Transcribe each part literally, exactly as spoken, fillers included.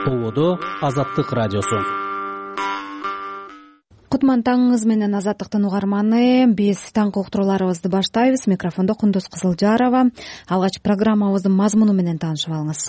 Ободо Азаттык радиосу. Кутман таңыңыз менен Азаттыктын угарманы. Биз таңкы уктурууларыбызды баштайбыз. Микрофондо Кундуз Кызылжарова. Алгач программабыздын мазмуну менен таанышып алыңыз.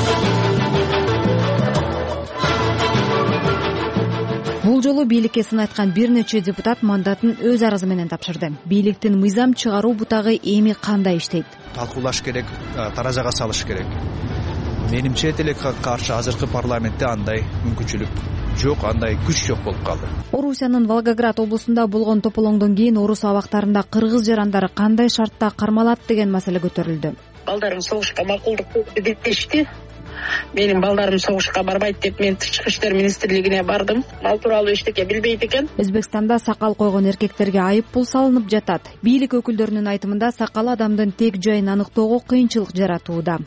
Бул жолу бийликке сын айткан бир нече депутат мандатын өз арызы менен тапшырды. Бийликтин мыйзам чыгаруу бутагы эми кандай иштейт? Талкуулаш керек, таразага салыш керек. Менимче тилекке каршы азыркы парламентте андай мүмкүнчүлүк жок, андай күч жок болуп калды. Орусиянын Волгоград облусунда болгон тополоңдон кийин орус абактарында кыргыз жарандары кандай шартта кармалат деген маселе көтөрүлдү. Балдарым согушка макулдук дешти. Менин балдарым согушка барбайт деп мен Тышкы иштер министрлигине бардым. Ал тууралуу эчтеке билбейт экен. Өзбекстанда сакал койгон эркектерге айып пул салынып жатат. Бийлик өкүлдөрүнүн айтымында сакал адамдын тек жайын аныктоого кыйынчылык жаратууда.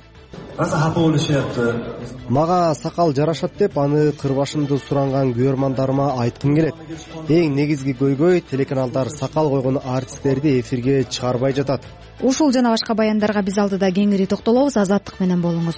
Мага сакал жарашат деп аны кырбашымды суранган көрөрмандарыма айткым келет. Эң негизги көйгөй телеканалдар сакал койгон артисттерди эфирге чыгарбай жатат. Ушул жана башка баяндарга биз алдыда кеңири токтолобуз. Азаттык менен болуңуз.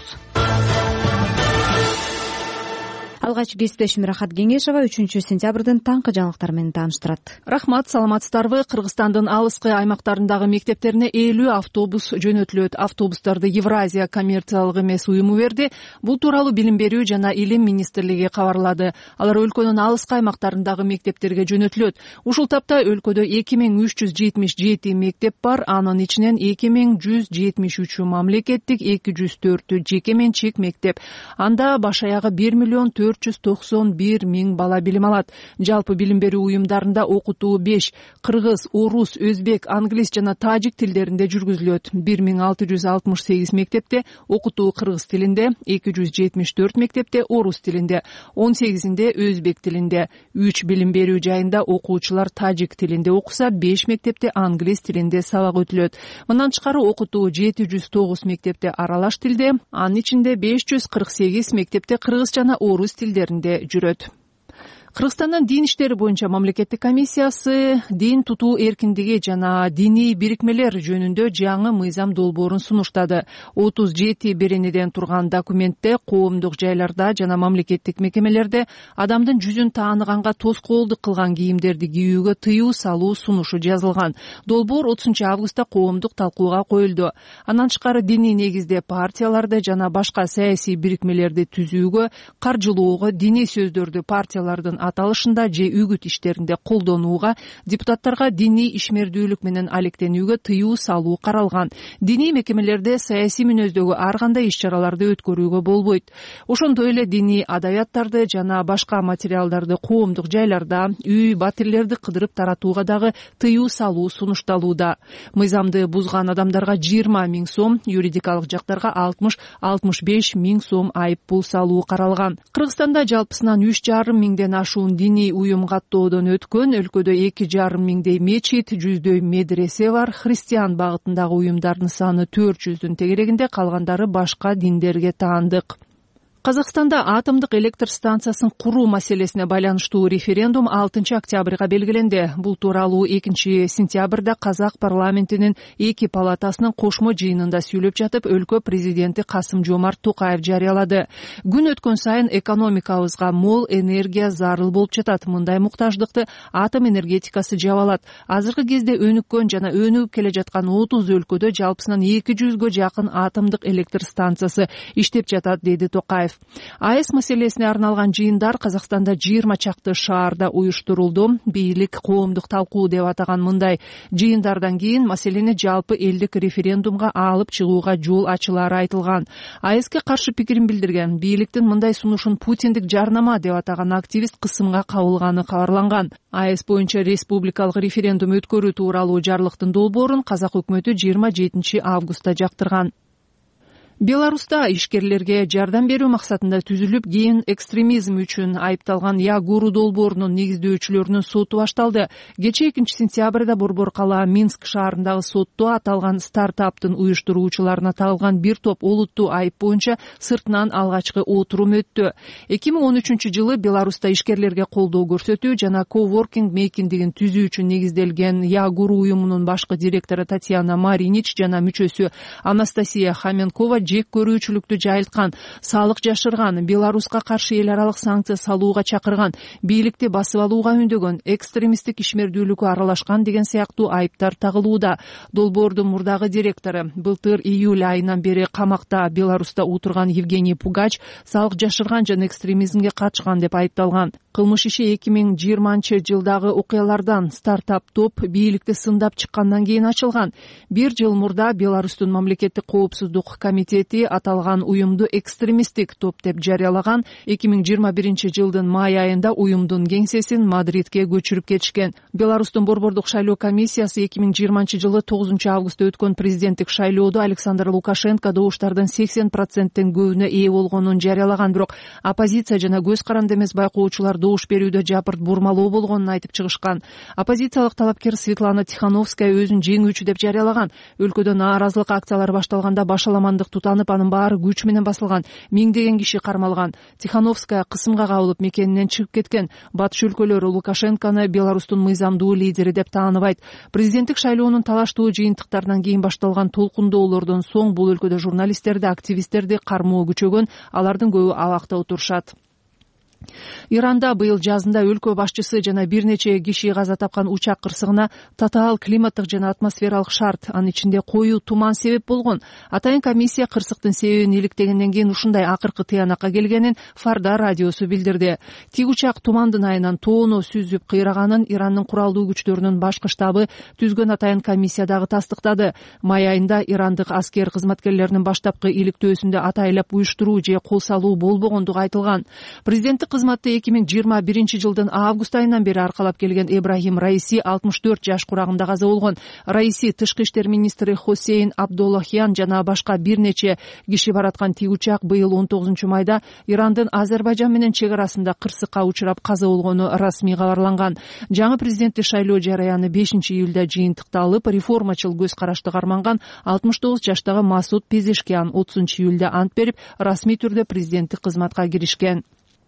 Алгач кесиптешим Рахат Кеңешова үчүнчү сентябрдын таңкы жаңылыктары менен тааныштырат. Рахмат, саламатсыздарбы? Кыргызстандын алыскы аймактарындагы мектептерине элүү автобус жөнөтүлөт. Автобустарды Евразия коммерциялык эмес уюму берди. Бул тууралуу Билим берүү жана Илим министрлиги кабарлады. Алар өлкөнүн алыскы аймактарындагы мектептерге жөнөтүлөт. Ушул тапта өлкөдө эки миң үч жүз жетимиш жети мектеп бар. Анын ичинен эки миң жүз жетимиш үчү мамлекеттик, эки жүз төртү жеке менчик мектеп. Анда баш аягы бир миллион төрт жүз токсон бир миң бала билим алат. Жалпы билим берүү уюмдарында окутуу беш кыргыз, орус, өзбек, англис жана тажик тилдеринде жүргүзүлөт. бир миң алты жүз алтымыш сегиз мектепте окутуу кыргыз тилинде, эки жүз жетимиш төрт мектепте орус тилинде, он сегизинде өзбек тилинде, үч билим берүү жайында окуучулар тажик тилинде окуса, беш мектепте англис тилинде сабак өтүлөт. Мындан тышкары окутуу жети жүз тогуз мектепте аралаш тилде, анын ичинде беш жүз кырк сегиз мектепте кыргыз жана орус тилдеринде жүрөт. Кыргызстандын дин иштери боюнча мамлекеттик комиссиясы дин тутуу эркиндиги жана диний бирикмелер жөнүндө жаңы мыйзам долбоорун сунуштады. отуз жети беренеден турган документте коомдук жайларда жана мамлекеттик мекемелерде адамдын жүзүн тааныганга тоскоолдук кылган кийимдерди кийүүгө тыюу салуу сунушу жазылган. Долбоор отузунчу августта коомдук талкууга коюлду. Андан тышкары диний негизде партияларды жана башка саясий бирикмелерди түзүүгө, каржылоого, диний сөздөрдү партиялардын аталышында же үгүт иштеринде колдонууга, депутаттарга диний ишмердүүлүк менен алектенүүгө тыюу салуу каралган. Диний мекемелерде саясий мүнөздөгү ар кандай иш-чараларды өткөрүүгө болбойт. Ошондой эле диний адаяттарды жана башка материалдарды коомдук жайларда, үй, батирлерди кыдырып таратууга дагы тыюу салуу сунушталууда. Мыйзамды бузган адамдарга жыйырма миң сом, юридикалык жактарга алтымыш — алтымыш беш миң сом айып пул салуу каралган. Кыргызстанда жалпысынан үч жарым миңден ашуун диний уюм каттоодон өткөн. Өлкөдө эки жарым миңдей мечит, жүздөй медресе бар. Христиан багытындагы уюмдардын саны төрт жүздүн тегерегинде, калгандары башка диндерге таандык. Казакстанда атомдук электр станциясын куруу маселесине байланыштуу референдум алтынчы октябрга белгиленди. Бул тууралуу экинчи сентябрда казак парламентинин эки палатасынын кошмо жыйынында сүйлөп жатып, өлкө президенти Касым-Жомарт Токаев жарыялады. Күн өткөн сайын экономикабызга мол энергия зарыл болуп жатат. Мындай муктаждыкты атом энергетикасы жабалат. Азыркы кезде өнүккөн жана өнүгүп келе жаткан отуз өлкөдө жалпысынан эки жүзгө жакын атомдук электр станциясы иштеп жатат, деди Токаев. АЭС маселесине арналган жыйындар Казакстанда жыйырма чакты шаарда уюштурулду. Бийлик коомдук талкуу деп атаган мындай жыйындардан кийин маселени жалпы элдик референдумга алып чыгууга жол ачылары айтылган. АЭСке каршы пикирин билдирген бийликтин мындай сунушун путиндик жарнама деп атаган активист кысымга кабылганы кабарланган. АЭС боюнча республикалык референдум өткөрүү тууралуу жарлыктын долбоорун казак өкмөтү жыйырма жетинчи августта жактырган. Беларуста ишкерлерге жардам берүү максатында түзүлүп, кийин экстремизм үчүн айыпталган Ягуру долбоорунун негиздөөчүлөрүнүн соту башталды. Кечээ экинчи сентябрда Борбор кала Минск шаарындагы сотто аталган стартаптын уюштуруучуларына тагылган бир топ олуттуу айып боюнча сыртынан алгачкы отурум өттү. эки миң он үчүнчү жылы Беларуста ишкерлерге колдоо көрсөтүү жана коворкинг мейкиндигин түзүү үчүн негизделген Ягуру уюмунун башкы директору Татьяна Маринич жана мүчөсү Анастасия Хоменкова жек көрүүчүлүктү жайылткан, салык жашырган, Беларуска каршы эл аралык санкция салууга чакырган, бийликти басып алууга үндөгөн, экстремисттик ишмердүүлүккө аралашкан деген сыяктуу айыптар тагылууда. Долбоордун мурдагы директору былтыр июль айынан бери камакта Беларуста отурган Евгений Пугач салык жашырган жана экстремизмге катышкан деп айыпталган. Кылмыш иши эки миң жыйырманчы жылдагы окуялардан стартап топ бийликти сындап чыккандан кийин ачылган. Бир жыл мурда Беларустун мамлекеттик коопсуздук комитети аталган уюмду экстремисттик топ деп жарыялаган. эки миң жыйырма биринчи жылдын май айында уюмдун кеңсесин Мадридке көчүрүп кетишкен. Беларустун борбордук шайлоо комиссиясы эки миң жыйырманчы жылы тогузунчу августта өткөн президенттик шайлоодо Александр Лукашенко добуштардын сексен проценттен көбүнө ээ болгонун жарыялаган, бирок оппозиция жана көз каранды эмес байкоочулар добуш берүүдө жапырт бурмалоо болгонун айтып чыгышкан. Оппозициялык талапкер Светлана Тихановская өзүн жеңүүчү деп жарыялаган. Өлкөдө нааразылык акциялары башталганда башаламандык тутанып, анын баары күч менен басылган. Миңдеген киши кармалган. Тихановская кысымга кабылып мекенинен чыгып кеткен. Батыш өлкөлөрү Лукашенкону Беларустун мыйзамдуу лидери деп тааныбайт. Президенттик шайлоонун талаштуу жыйынтыктарынан кийин башталган толкундоолордон соң бул өлкөдө журналисттерди, активисттерди кармоо күчөгөн, алардын көбү абакта отурушат. Иранда быйыл жазында өлкө башчысы жана бир нече киши каза тапкан учак кырсыгына татаал климаттык жана атмосфералык шарт, анын ичинде коюу туман себеп болгон. Атайын комиссия кырсыктын себебин иликтегенден кийин ушундай акыркы тыянакка келгенин Фарда радиосу билдирди. Тик учак тумандын айынан тоону сүзүп кыйраганын Ирандын куралдуу күчтөрүнүн башкы штабы түзгөн атайын комиссия дагы тастыктады. Май айында ирандык аскер кызматкерлеринин баштапкы иликтөөсүндө атайлап уюштуруу же кол салуу болбогондугу айтылган. Президенттик кызматты эки миң жыйырма биринчи жылдын август айынан бери аркалап келген Ибрахим Раиси алтымыш төрт жаш курагында каза болгон. Раиси тышкы иштер министри Хосейн Абдуллахян жана башка бир нече киши бараткан тик учак быйыл он тогузунчу майда Ирандын Азербайжан менен чек арасында кырсыкка учурап каза болгону расмий кабарланган. Жаңы президенттик шайлоо жараяны бешинчи июлда жыйынтыкта алып, реформачыл көз карашты карманган алтымыш тогуз жаштагы Масуд Пезешкиан отузунчу июлда ант берип, расмий түрдө президенттик кызматка киришкен.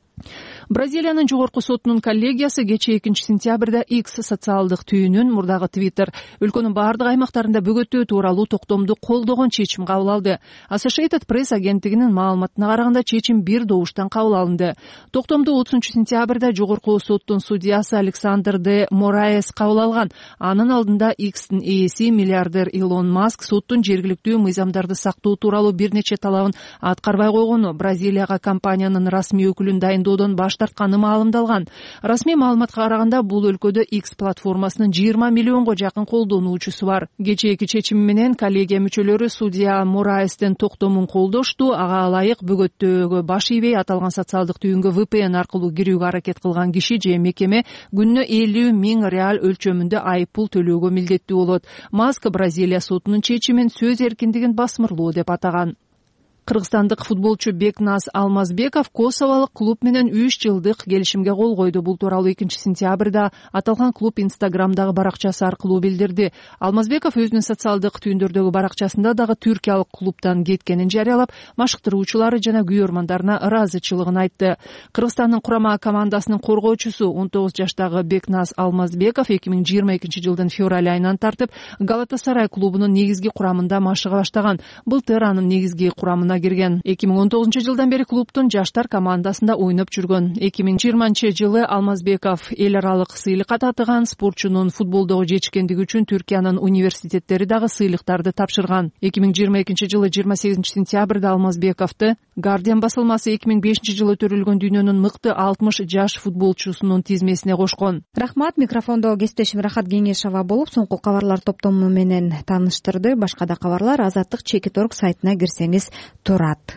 Бразилиянын жогорку сотунун коллегиясы кечээ экинчи сентябрда X социалдык түйүнүн мурдагы Twitter өлкөнүн бардык аймактарында бөгөтөө тууралуу токтомду колдогон чечим кабыл алды. Associated Press агенттигинин маалыматына караганда чечим бир добуштан кабыл алынды. Токтомду отузунчу сентябрда жогорку соттун судьясы Александр де Мораес кабыл алган. Анын алдында X'тин ээси миллиардер Илон Маск соттун жергиликтүү мыйзамдарды сактоо тууралуу бир нече талабын аткарбай койгону Бразилияга компаниянын расмий өкүлүн дайындоодон баш тартканы маалымдалган. Расмий маалыматка караганда бул өлкөдө X платформасынын жыйырма миллионго жакын колдонуучусу бар. Кечээки чечими менен коллегия мүчөлөрү судья Мораестин токтомун колдошту. Ага ылайык бөгөттөөгө баш ийбей аталган социалдык түйүнгө ви пи эн аркылуу кирүүгө аракет кылган киши же мекеме күнүнө элүү миң реал өлчөмүндө айып пул төлөөгө милдеттүү болот. Маск Бразилия сотунун чечимин сөз эркиндигин басмырлоо деп атаган. Кыргызстандык футболчу Бекназ Алмазбеков Косоволук клуб менен үч жылдык келишимге кол койду. Бул тууралуу экинчи сентябрда аталган клуб Инстаграмдагы баракчасы аркылуу билдирди. Алмазбеков өзүнүн социалдык түйүндөрдөгү баракчасында дагы түркиялык клубтан кеткенин жарыялап, машыктыруучулары жана күйөрмандарына ыраазычылыгын айтты. Кыргызстандын курама командасынын коргоочусу он тогуз жаштагы Бекназ Алмазбеков эки миң жыйырма экинчи жылдын февраль айынан тартып Галатасарай клубунун негизги курамында машыга баштаган. Былтыр анын негизги курамына кирген. эки миң он тогузунчу жылдан бери клубтун жаштар командасында ойноп жүргөн. эки миң жыйырманчы жылы Алмазбеков эл аралык сыйлыкка татыган. Спортчунун футболдогу жетишкендиги үчүн Түркиянын университеттери дагы сыйлыктарды тапшырган. эки миң жыйырма экинчи жылы жыйырма сегизинчи сентябрда Алмазбековду Guardian басылмасы эки миң бешинчи жылы төрөлгөн дүйнөнүн мыкты алтымыш жаш футболчусунун тизмесине кошкон. Рахмат, микрофондо кесиптешим Рахат Кеңешова болуп, соңку кабарлар топтому менен тааныштырды. Башка да кабарлар Азаттык чекит точка орг сайтына кирсеңиз турат.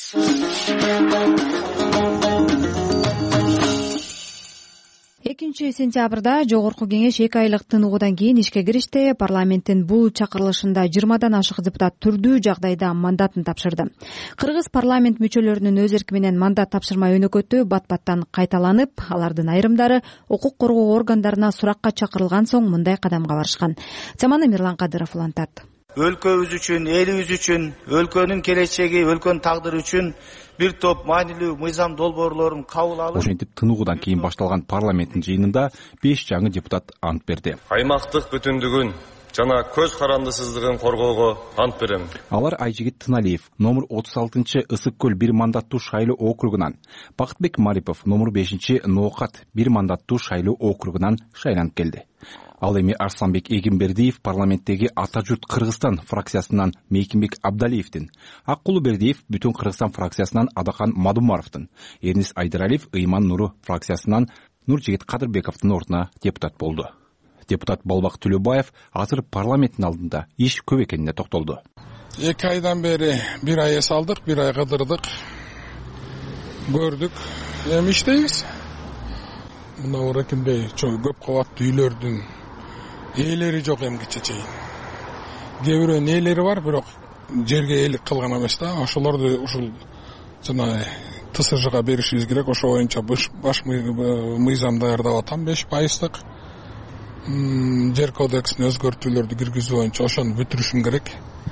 экинчи сентябрда жогорку кеңеш эки айлык тыныгуудан кийин ишке киришти. Парламенттин бул чакырылышында жыйырмадан ашык депутат түрдүү жагдайда мандатын тапшырды. Кыргыз парламент мүчөлөрүнүн өз эрки менен мандат тапшырма өнөкөтү бат-баттан кайталанып, алардын айрымдары укук коргоо органдарына суракка чакырылган соң мындай кадамга барышкан. Теманы Мирлан Кадыров улантат. Өлкөбүз үчүн, элибиз үчүн, өлкөнүн келечеги, өлкөнүн тагдыры үчүн бир топ маанилүү мыйзам долбоорлорун кабыл алып, ошентип тыныгуудан кийин башталган парламенттин жыйынында беш жаңы депутат ант берди. Аймактык бүтүндүгүн, жана көз карандысыздыгын коргоого ант берем. Алар Айжигит Тыналиев номер отуз алтынчы Ысык көл бир мандаттуу шайлоо округунан, Бакытбек Марипов номер бешинчи Ноокат бир мандаттуу шайлоо округунан шайланып келди. Ал эми Арсланбек Эгембердиев парламенттеги Ата журт Кыргызстан фракциясынан Мейкинбек Абдалиевдин, Аккулу Бердиев Бүтүн Кыргызстан фракциясынан Адахан Мадумаровдун, Эрнис Айдаралиев Ыйман Нуру фракциясынан Нуржигит Кадырбековдун ордуна депутат болду. Депутат Болбак Төлөбаев азыр парламенттин алдында иш көп экенине токтолду. эки айдан бери бир ай эс алдык, бир ай кыдырдык, көрдүк, эми иштейбиз. Мына орекинде көп кабаттуу үйлөрдүн ээлери жок эмгиче чейин. Кээ бирөөнүн ээлери бар, бирок жерге ээлик кылган эмес да. Ошолорду ушул жана Т С Жга беришибиз керек. Ошо боюнча баш мыйзам даярдап атам, беш пайыздык. Жер кодексине өзгөртүүлөрдү киргизүү боюнча ошону бүтүрүшүм керек.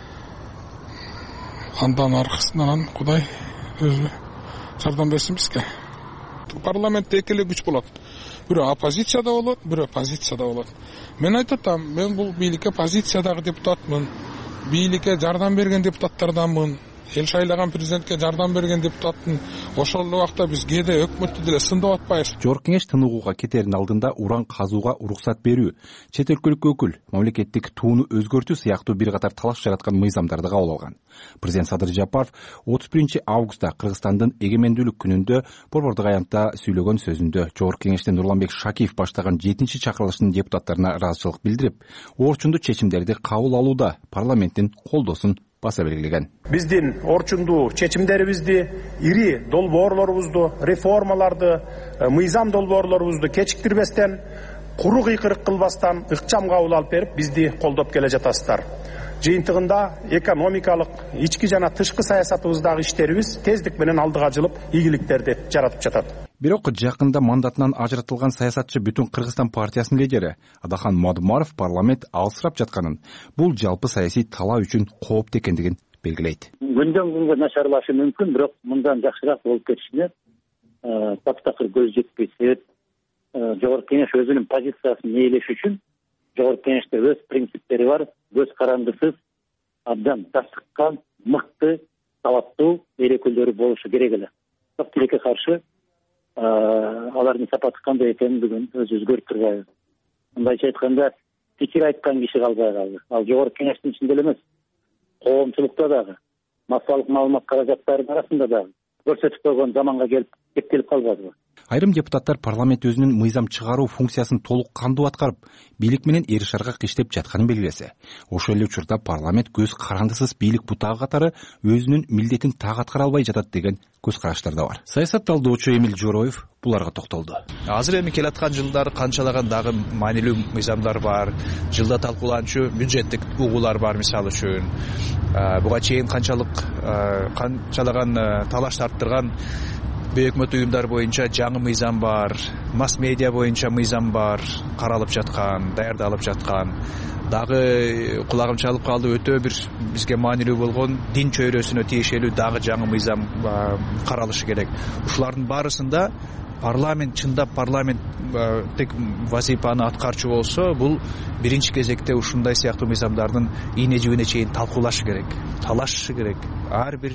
Андан аркасынан Кудай өзү жардам берсин бизге. Парламентте эки эле күч болот. Бирөө оппозицияда болот, бирөө позицияда болот. Мен айтып атам, мен бул бийликке позициядагы депутатмын. Бийликке жардам берген депутаттарданмын. Эл шайлаган президентке жардам берген депутаттын. Ошол убакта биз кээде өкмөттү деле сындап атпайбыз. Жогорку Кеңеш тыныгууга кетердин алдында уран казууга уруксат берүү, чет өлкөлүк өкүл, мамлекеттик тууну өзгөртүү сыяктуу бир катар талаш жараткан мыйзамдарды кабыл алган. Президент Садыр Жапаров отуз биринчи августта Кыргызстандын эгемендүүлүк күнүндө борбордук аянтта сүйлөгөн сөзүндө Жогорку Кеңештен Нурланбек Шакиев баштаган жетинчи чакырылыштын депутаттарына ыраазычылык билдирип, орчундуу чечимдерди кабыл алууда парламенттин колдоосун баса белгилеген. Биздин орчундуу чечимдерибизди, ири долбоорлорубузду, реформаларды, мыйзам долбоорлорубузду кечиктирбестен, куру кыйкырык кылбастан ыкчам кабыл алып берип, бизди колдоп келе жатасыздар. Жыйынтыгында экономикалык, ички жана тышкы саясатыбыздагы иштерибиз тездик менен алдыга жылып, ийгиликтерди жаратып жатат. Бирок жакында мандатынан ажыратылган саясатчы Бүтүн Кыргызстан партиясынын лидери Адахан Мадумаров парламент алсырап жатканын, бул жалпы саясий талаа үчүн кооптуу экендигин белгилейт. Күндөн күнгө начарлашы мүмкүн, бирок мындан жакшыраак болуп кетишине таптакыр көз жетпей себеп Жогорку Кеңеш өзүнүн позициясын ээлеш үчүн Жогорку Кеңеште өз принциптери бар, көз карандысыз, абдан тастыккан, мыкты, талаптуу эл өкүлдөрү болушу керек эле. Бирок тилекке каршы алардын сапаты кандай экенин бүгүн өзүбүз көрүп турбайбыз. Мындайча айтканда, пикир айткан киши калбай калды. Ал Жогорку Кеңештин ичинде эле эмес, коомчулукта дагы, массалык маалымат каражаттарынын арасында дагы көрсөтүп койгон заманга келип кептелип калбадыбы? Айрым депутаттар парламент өзүнүн мыйзам чыгаруу функциясын толук кандуу аткарып, бийлик менен эри шаргак иштеп жатканын белгилесе, ошол эле учурда парламент көз карандысыз бийлик бутагы катары өзүнүн милдетин так аткара албай жатат деген көз караштар да бар. Саясат талдоочу Эмил Жороев буларга токтолду. Азыр эми келаткан жылдар канчалаган дагы маанилүү мыйзамдар бар, жылда талкууланчу бюджеттик угуулар бар, мисалы үчүн. Буга чейин канчалык канчалаган талаш тарттырган бейөкмөт уюмдар боюнча жаңы мыйзам бар, масс медиа боюнча мыйзам бар, каралып жаткан, даярдалып жаткан. Дагы кулагым чалып калды, өтө бир бизге маанилүү болгон дин чөйрөсүнө тиешелүү дагы жаңы мыйзам каралышы керек. Ушулардын баарысында парламент чындап парламенттик вазифаны аткарчу болсо, бул биринчи кезекте ушундай сыяктуу мыйзамдардын ийне жибине чейин талкуулашы керек, талашышы керек. Ар бир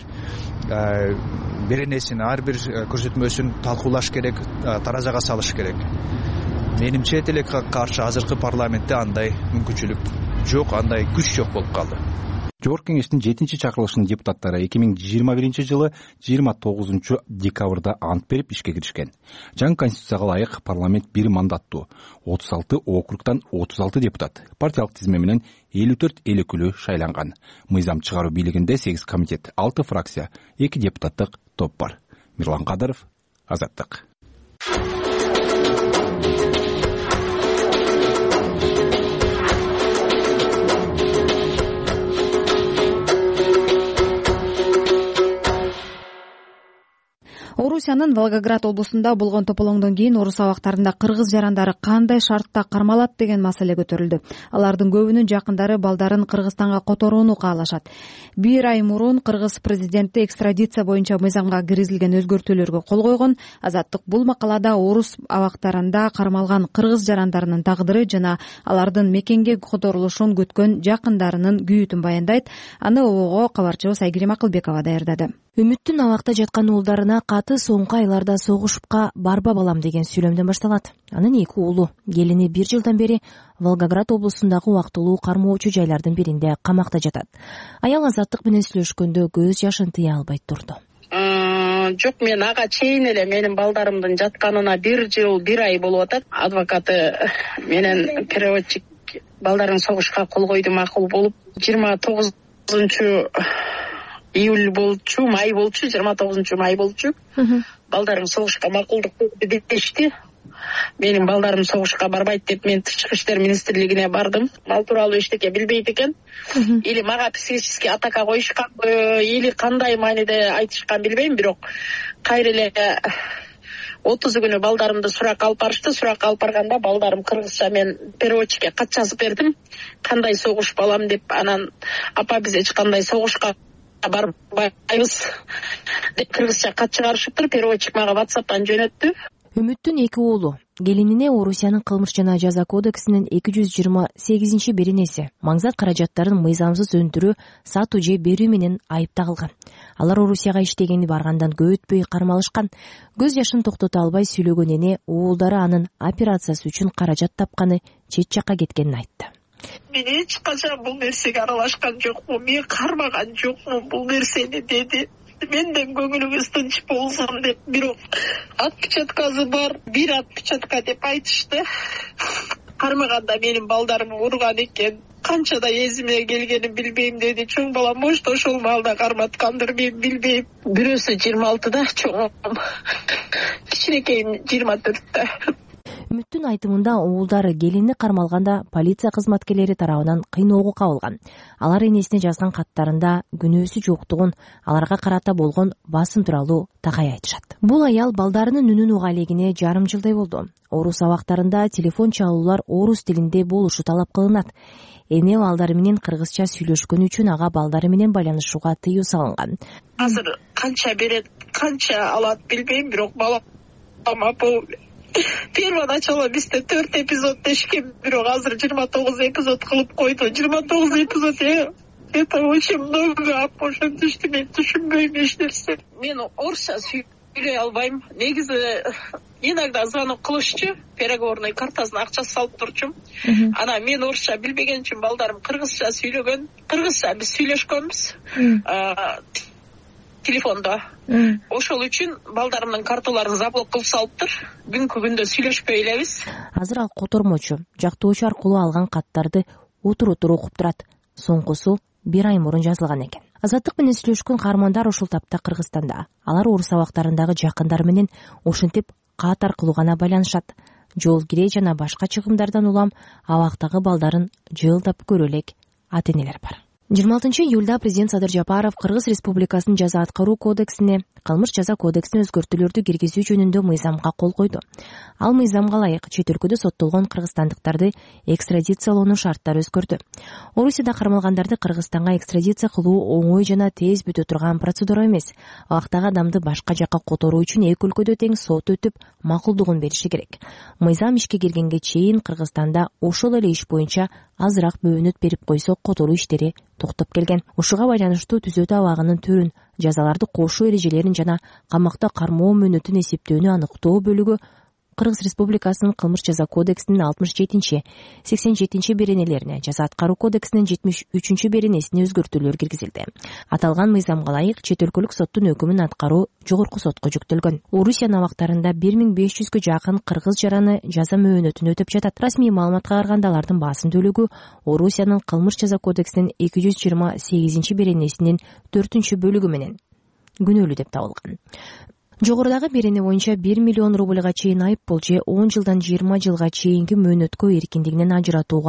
беренесин, ар бир көрсөтмөсүн талкуулаш керек, таразага салыш керек. Менимче тилекке каршы азыркы парламентте андай мүмкүнчүлүк жок, андай күч жок болуп калды. Жогорку Кеңештин жетинчи чакырылышынын депутаттары эки миң жыйырма биринчи жылы жыйырма тогузунчу декабрда ант берип ишке киришкен. Жаңы конституцияга ылайык парламент бир мандаттуу отуз алты округтан отуз алты депутат, партиялык тизме менен элүү төрт эл өкүлү шайланган. Мыйзам чыгаруу бийлигинде сегиз комитет, алты фракция, эки депутаттык топ бар. Мирлан Кадыров, Азаттык. Орусиянын Волгоград облусунда болгон тополоңдон кийин орус абактарында кыргыз жарандары кандай шартта кармалат деген маселе көтөрүлдү. Алардын көбүнүн жакындары балдарын Кыргызстанга которууну каалашат. Бир ай мурун кыргыз президенти экстрадиция боюнча мыйзамга киргизилген өзгөртүүлөргө кол койгон. Азаттык бул макалада орус абактарында кармалган кыргыз жарандарынын тагдыры жана алардын мекенге которулушун күткөн жакындарынын күйүтүн баяндайт. Аны обого кабарчыбыз Айгерим Акылбекова даярдады. Үмүттүн абакта жаткан уулдарына каты соңку айларда согушупка барба балам деген сүйлөмдөн башталат. Анын эки уулу, келини бир жылдан бери Волгоград облусундагы убактылуу кармоочу жайлардын биринде камакта жатат. Аял Азаттык менен сүйлөшкөндө көз жашын тыя албай турду. Жок, мен ага чейин эле менин балдарымдын жатканына бир жыл бир ай болуп атат. Адвокаты менен переводчик балдарын согушка кол койду, макул болуп, жыйырма тогузунчу июль болчу, май болчу, жыйырма тогузунчу май болчу. Балдарым согушка макулдук дешти. Менин балдарым согушка барбайт деп мен Тышкы иштер министрлигине бардым. Ал тууралуу эчтеке билбейт экен. Или мага психический атака коюшканбы, или кандай мааниде айтышкан билбейм, бирок кайра эле отузу күнү балдарымды суракка алып барышты. Суракка алып барганда балдарым кыргызча, мен переводчикке кат жазып бердим. Кандай согуш балам деп, анан апа биз эч кандай согушка барбайбыз деп кыргызча кат чыгарышыптыр. Переводчик мага WhatsApp'тан жөнөттү. Үмүттүн эки уулу, келинине Орусиянын кылмыш жана жаза кодексинин эки жүз жыйырма сегизинчи беренеси маңзат каражаттарын мыйзамсыз өндүрүү, сатуу же берүү менен айып тагылган. Алар Орусияга иштегени баргандан көп өтпөй кармалышкан. Көз жашын токтото албай сүйлөгөн эне уулдары анын операциясы үчүн каражат тапканы, чет жакка кеткенин айтты. Мен эч качан бул нерсеге аралашкан жокмун, мен кармаган жокмун бул нерсени деди. Менден көңүлүңүз тынч болсун деп, бирок отпечаткасы бар, бир отпечатка деп айтышты. Кармаганда менин балдарымы урган экен. Канчада эзиме келгенин билбейм деди. Чоң балам может ошол маалда карматкандыр, мен билбейм. Бирөөсү жыйырма алтыда, чоңом кичинекейим жыйырма төрттө. Үмүттүн айтымында уулдары келини кармалганда полиция кызматкерлери тарабынан кыйноого кабылган. Алар энесине жазган каттарында күнөөсү жоктугун, аларга карата болгон басым тууралуу такай айтышат. Бул аял балдарынын үнүн уга элегине жарым жылдай болду. Орус абактарында телефон чалуулар орус тилинде болушу талап кылынат. Эне балдары менен кыргызча сүйлөшкөнү үчүн ага балдары менен байланышууга тыюу салынган. Азыр канча берет, канча алат билбейм, бирок балам бул первоначало бизде төрт эпизод дешкен, бирок азыр жыйырма тогуз эпизод кылып койду. жыйырма тогуз эпизод это очень много, ошентишти мен түшүнбөйм эч нерсе. Мен орусча сүйлөй албайм. Негизи иногда звонок кылышчу, переговорный картасына акча салып турчум. Ана мен орусча билбеген үчүн балдарым кыргызча сүйлөгөн. Кыргызча биз сүйлөшкөнбүз телефондо. Ошол үчүн балдарымдын карталарын заблок кылып салыптыр. Бүгүнкү күндө сүйлөшпөй элебиз. Азыр ал котормочу, жактоочу аркылуу алган каттарды утур-утур окуп турат. Соңкусу бир ай мурун жазылган экен. Азаттык менен сүйлөшкөн каармандар ушул тапта Кыргызстанда. Алар орус абактарындагы жакындары менен ошентип кат аркылуу гана байланышат. Жол кире жана башка чыгымдардан улам абактагы балдарын жылдап көрө элек ата-энелер бар. жыйырма алтынчы июлда президент Садыр Жапаров Кыргыз Республикасынын жаза аткаруу кодексине, кылмыш жаза кодексине өзгөртүүлөрдү киргизүү жөнүндө мыйзамга кол койду. Ал мыйзамга ылайык чет өлкөдө соттолгон кыргызстандыктарды экстрадициялоонун шарттары өзгөрдү. Орусияда кармалгандарды Кыргызстанга экстрадиция кылуу оңой жана тез бүтө турган процедура эмес. Абактагы адамды башка жакка которуу үчүн эки өлкөдө тең сот өтүп, макулдугун бериши керек. Мыйзам ишке киргенге чейин Кыргызстанда ошол эле иш боюнча азыраак бөөнөт берип койсо которуу иштери токтоп келген. Ушуга байланыштуу түзөтүү абагынын түрүн, жазаларды кошуу эрежелерин жана камакта кармоо мөөнөтүн эсептөөнү аныктоо бөлүгү Кыргыз Республикасынын кылмыш жаза кодексинин алтымыш жетинчи, сексен жетинчи беренелерине, жаза аткаруу кодексинин жетимиш үчүнчү беренесине өзгөртүүлөр киргизилди. Аталган мыйзамга ылайык чет өлкөлүк соттун өкүмүн аткаруу жогорку сотко жүктөлгөн. Орусиянын абактарында бир миң беш жүзгө жакын кыргыз жараны жаза мөөнөтүн өтөп жатат. Расмий маалыматка караганда алардын басым бөлүгү Орусиянын кылмыш жаза кодексинин эки жүз жыйырма сегизинчи беренесинин төртүнчү бөлүгү менен күнөөлүү деп табылган. Жогорудагы берене боюнча бир миллион рубльга чейин айыппул же он жылдан жыйырма жылга чейинки мөөнөткө эркиндигинен ажыратууга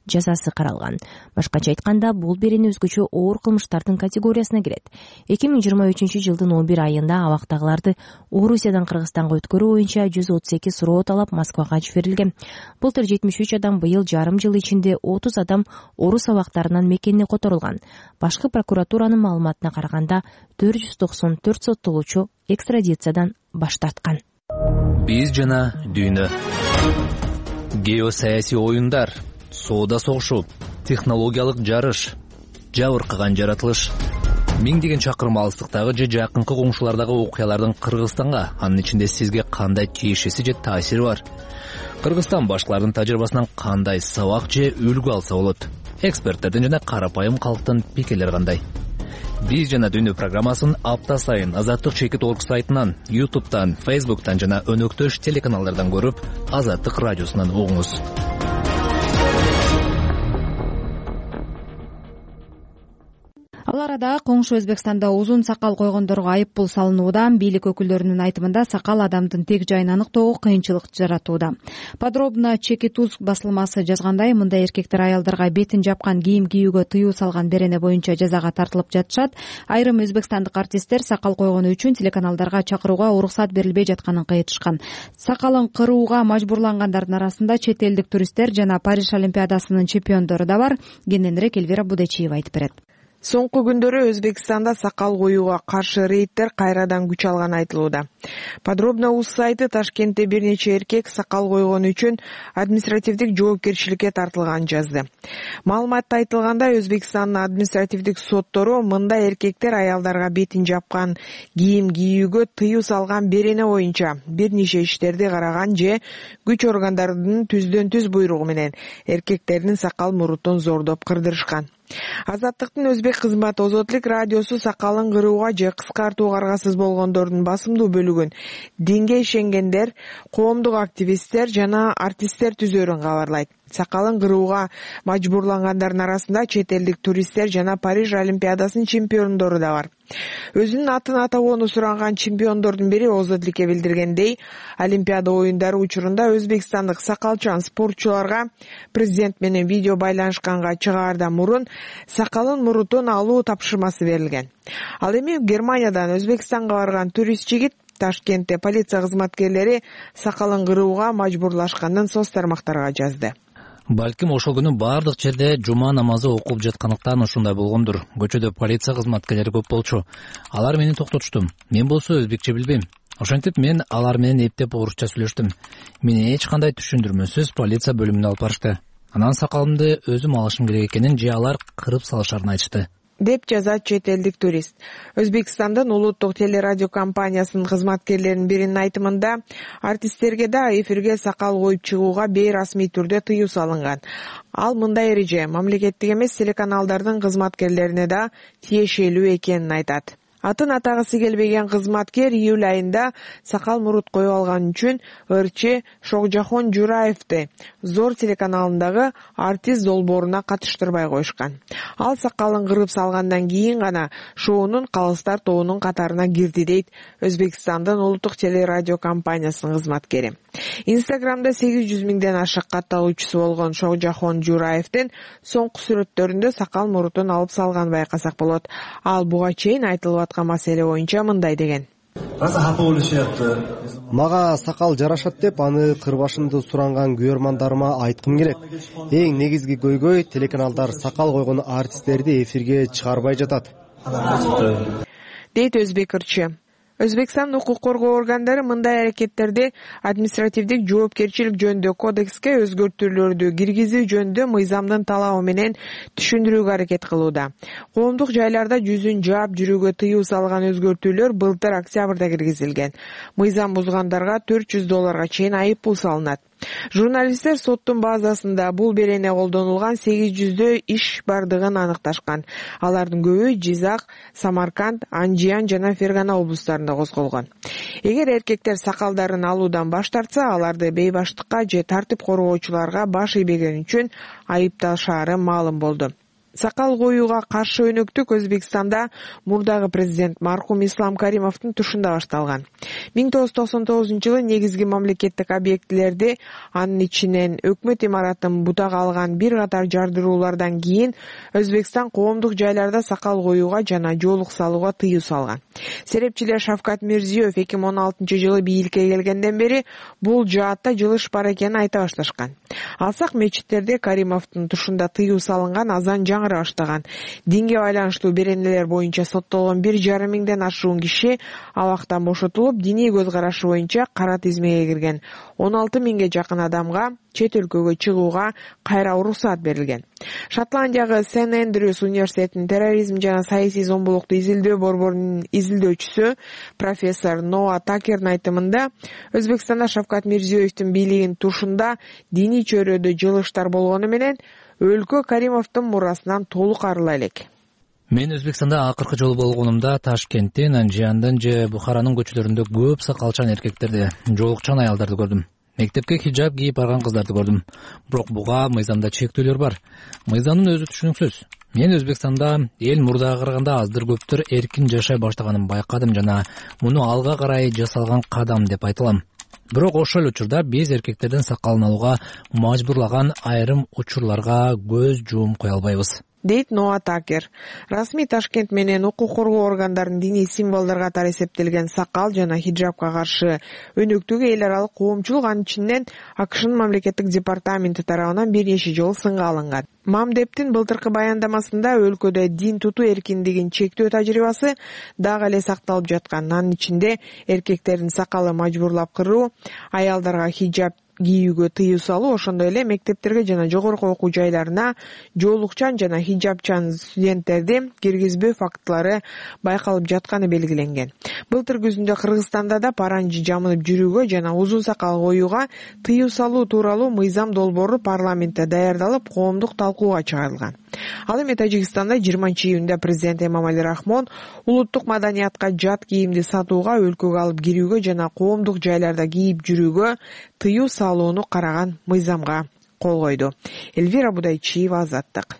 жазасы каралган. Башкача айтканда, бул берене өзгөчө оор кылмыштардын категориясына кирет. эки миң жыйырма үчүнчү жылдын он бир айында абактагыларды Орусиядан Кыргызстанга өткөрүү боюнча жүз отуз эки суроо талап Москвага жиберилген. Былтыр жетимиш үч адам, быйыл жарым жыл ичинде отуз адам орус абактарынан мекенине которулган. Башкы прокуратуранын маалыматына караганда, төрт жүз токсон төрт соттолуучу экстрадициядан баш тарткан. Биз жана дүйнө. Геосаясий оюндар, соода согушу, технологиялык жарыш, жабыркаган жаратылыш. Миңдеген чакырым алыстыктагы же жакынкы коңшулардагы окуялардын Кыргызстанга, анын ичинде сизге кандай тиешеси же таасири бар? Кыргызстан башкалардын тажрыйбасынан кандай сабак же үлгү алса болот? Эксперттердин жана карапайым калктын пикирлери кандай? Биз жана дүйнө программасын апта сайын Азаттык чекит точка орг сайтынан, ютубтан, фейсбуктан жана өнөктөш телеканалдардан көрүп, Азаттык радиосунан угуңуз. Ал арада коңшу Өзбекстанда узун сакал койгондорго айып пул салынууда. Бийлик өкүлдөрүнүн айтымында, сакал адамдын тек жайын аныктоого кыйынчылык жаратууда. Подробно Чекит Уз басылмасы жазгандай, мындай эркектер аялдарга бетин жапкан кийим кийүүгө тыюу салган берене боюнча жазага тартылып жатышат. Айрым өзбекстандык артисттер сакал койгону үчүн телеканалдарга чакырууга уруксат берилбей жатканын кайтышкан. Сакалын кырууга мажбурлангандардын арасында чет элдик туристтер жана Париж Олимпиадасынын чемпиондору да бар. Кененирээк Элвира Будечиева айтып берет. Соңку күндөрү Өзбекстанда сакал коюуга каршы рейдтер кайрадан күч алганы айтылууда. Подробно Уз сайты Ташкентте бир нече эркек сакал койгону үчүн административдик жоопкерчиликке тартылганын жазды. Маалыматта айтылгандай, Өзбекстандын административдик соттору мындай эркектер аялдарга бетин жапкан кийим кийүүгө тыюу салган берене боюнча бир нече иштерди караган же күч органдарынын түздөн түз буйругу менен эркектердин сакал мурутун зордоп кырдырышкан. Азаттыктын өзбек кызматы Озотлук радиосу сакалын кырууга же кыскартууга аргасыз болгондордун басымдуу бөлүгүн динге ишенгендер, коомдук активисттер жана артисттер түзөрүн кабарлайт. Сакалын кырууга мажбурлангандардын арасында чет элдик туристтер жана Париж Олимпиадасынын чемпиондору да бар. Өзүнүн атын атагоону суранган чемпиондордун бири Озотлукке билдиргендей, Олимпиада оюндары учурунда өзбекстандык сакалчан спортчуларга президент менен видео байланышканга чыгаардан мурун сакалын мурутун алуу тапшырмасы берилген. Ал эми Германиядан Өзбекстанга барган турист жигит Ташкентте полиция кызматкерлери сакалын кырууга мажбурлашканын соц тармактарга жазды. Балким ошол күнү бардык жерде жума намазы окуп жаткандыктан ушундай болгондур. Көчөдө полиция кызматкерлери көп болчу. Алар мени токтотушту. Мен болсо өзбекче билбейм. Ошентип мен алар менен эптеп орусча сүйлөштүм. Мени эч кандай түшүндүрмөсүз полиция бөлүмүнө алып барышты. Анан сакалымды өзүм алышым керек экенин же алар кырып салышарын айтышты, деп жазат чет элдик турист. Өзбекстандын улуттук телерадио компаниясынын кызматкерлеринин биринин айтымында, артисттерге да эфирге сакал коюп чыгууга бейрасмий түрдө тыюу салынган. Ал мындай эреже мамлекеттик эмес телеканалдардын кызматкерлерине да тиешелүү экенин айтат. Атын атагысы келбеген кызматкер июль айында сакал мурут коюп алган үчүн ырчы Шогжахон Жураевди Зор телеканалындагы артист долбооруна катыштырбай коюшкан. Ал сакалын кырып салгандан кийин гана шоунун калыстар тобунун катарына кирди, дейт Өзбекстандын улуттук телерадио компаниясынын кызматкери. Инстаграмда сегиз жүз миңден ашык катталуучусу болгон Шогжахон Жураевдин соңку сүрөттөрүндө сакал мурутун алып салганын байкасак болот. Ал буга чейин айтылып аткан маселе боюнча мындай деген: мага сакал жарашат деп аны кырбашымды суранган көрөрмандарыма айткым келет. Эң негизги көйгөй телеканалдар сакал койгон артисттерди эфирге чыгарбай жатат, дейт өзбек ырчы. Өзбекстан укук коргоо органдары мындай аракеттерди административдик жоопкерчилик жөнүндө кодекске өзгөртүүлөрдү киргизүү жөнүндө мыйзамдын талабы менен түшүндүрүүгө аракет кылууда. Коомдук жайларда жүзүн жаап жүрүүгө тыюу салган өзгөртүүлөр былтыр октябрда киргизилген. Мыйзам бузгандарга төрт жүз долларга чейин айып пул салынат. Журналисттер соттун базасында бул берене колдонулган сегиз жүздөй иш бардыгын аныкташкан. Алардын көбү Жизак, Самарканд, Анжиян жана Фергана облустарында козголгон. Эгер эркектер сакалдарын алуудан баш тартса, аларды бейбаштыкка же тартип коргоочуларга баш ийбеген үчүн айыпташаары маалым болду. Сакал коюуга каршы өнөктүк Өзбекстанда мурдагы президент мархум Ислам Каримовдун тушунда башталган. миң тогуз жүз токсон тогузунчу жылы негизги мамлекеттик объектилерди, анын ичинен өкмөт имаратын бутага алган бир катар жардыруулардан кийин Өзбекстан коомдук жайларда сакал коюуга жана жоолук салууга тыюу салган. Серепчилер Шавкат Мирзиёев эки миң он алтынчы жылы бийликке келгенден бери бул жаатта жылыш бар экенин айта башташкан. Алсак мечиттерде Каримовдун тушунда тыюу салынган, азан жаңыра баштаган. Динге байланыштуу беренелер боюнча соттолгон бир жарым миңден ашуун киши абактан бошотулуп, диний көз карашы боюнча кара тизмеге кирген. он алты миңге жакын адамга чет өлкөгө чыгууга кайра уруксаат берилген. Шотландиягы Сент Эндрюс университетинин терроризм жана саясий зомбулукту изилдөө борборунун изилдөөчүсү профессор Ноа Такердин айтымында, Өзбекстанда Шавкат Мирзиёевдин бийлигинин тушунда диний чөйрөдө жылыштар болгону менен өлкө Каримовдун мурасынан толук арыла элек. Мен Өзбекстанда акыркы жолу болгонумда Ташкенттин, Анжияндан же Бухаранын көчөлөрүндө көп сакалчан эркектерди, жоолукчан аялдарды көрдүм. Мектепке хиджаб кийип барган кыздарды көрдүм. Бирок буга мыйзамда чектөөлөр бар. Мыйзамдын өзү түшүнүксүз. Мен Өзбекстанда эл мурдага караганда аздыр көптүр эркин жашай баштаганын байкадым жана муну алга карай жасалган кадам деп айта алам. Бирок ошол учурда биз эркектердин сакалын алууга мажбурлаган айрым учурларга көз жуум кое албайбыз, дейт Ноа Такер. Расмий Ташкент менен укук коргоо органдарынын диний символдор катары эсептелген сакал жана хиджабка каршы өнөктүгү эл аралык коомчулук анын ичинен АКШнын мамлекеттик департаменти тарабынан бир нече жолу сынга алынган. Мамдептин былтыркы баяндамасында өлкөдө дин тутуу эркиндигин чектөө тажрыйбасы дагы эле сакталып жаткан. Анын ичинде эркектердин сакалы мажбурлап кыруу, аялдарга хиджаб кийүүгө тыюу салуу, ошондой эле мектептерге жана жогорку окуу жайларына жоолукчан жана хиджабчан студенттерди киргизбөө фактылары байкалып жатканы белгиленген. Былтыр күзүндө Кыргызстанда да паранжы жамынып жүрүүгө жана узун сакал коюуга тыюу салуу тууралуу мыйзам долбоору парламентте даярдалып, коомдук талкууга чыгарылган. Ал эми Тажикстанда жыйырманчы июнда президент Эмомали Рахмон улуттук маданиятка жат кийимди сатууга, өлкөгө алып кирүүгө жана коомдук жайларда кийип жүрүүгө тыюу салууну караган мыйзамга кол койду. Элвира Будайчиева, Азаттык.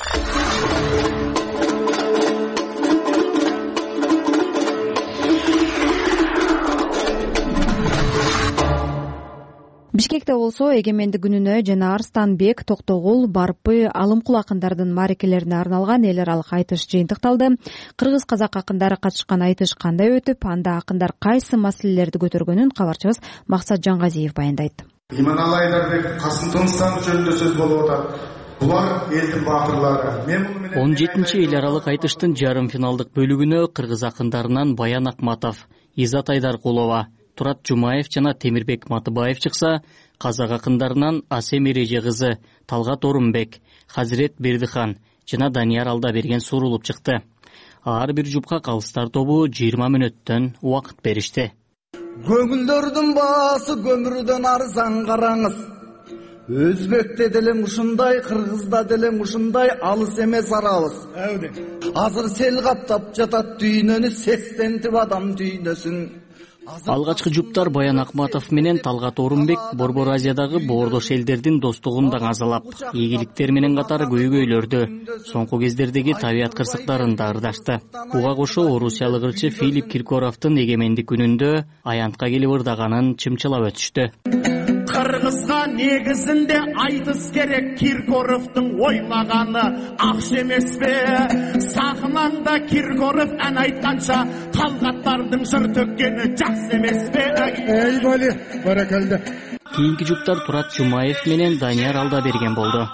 Бишкекте болсо эгемендик күнүнө жана Арстанбек, Токтогул, Барпы, Алымкул акындардын маарекелерине арналган эл аралык айтыш жыйынтыкталды. Кыргыз-казак акындары катышкан айтыш кандай өтүп, анда акындар кайсы маселелерди көтөргөнүн кабарчыбыз Максат Жангазиев баяндайт. Иманалы Айдарбек, Касым Тыныстан жөнүндө сөз болуп атат. Булар элдин баатырлары. он жетинчи эл аралык айтыштын жарым финалдык бөлүгүнө кыргыз акындарынан Баян Акматов, Изат Айдаркулова, Турат Жумаев жана Темирбек Матыбаев чыкса, казак акындарынан Асем Эреже кызы, Талгат Орунбек, Хазирет Бердихан жана Данияр Алдаберген сурулуп чыкты. Ар бир жупка калыстар тобу жыйырма мүнөттөн убакыт беришти. Көңүлдөрдүн баасы көмүрдөн арзан караңыз. Өзбекте деле ушундай, кыргызда деле ушундай, алыс эмес арабыз. Азыр сел каптап жатат дүйнөнү, сестентип адам дүйнөсүн. Алгачкы жуптар Баян Акматов менен Талгат Орунбек Борбор Азиядагы боордош элдердин достугун даңазалап, ийгиликтер менен катар көйгөйлөрдү, соңку кездердеги табият кырсыктарын да ырдашты. Буга кошо орусиялык ырчы Филипп Киркоровдун эгемендик күнүндө аянтка келип ырдаганын чымчылап өтүштү. Кыргызга негизинде айтыс керек, Киркоровдун ойлаганы акча эмеспи? Сахнанда Киркоров ан айтканча, талгаттардын жыр төккени жакшы эмеспи? Эй боли, баракалда. Кийинки жуптар Турат Жумаев менен Данияр Алдаберген болду.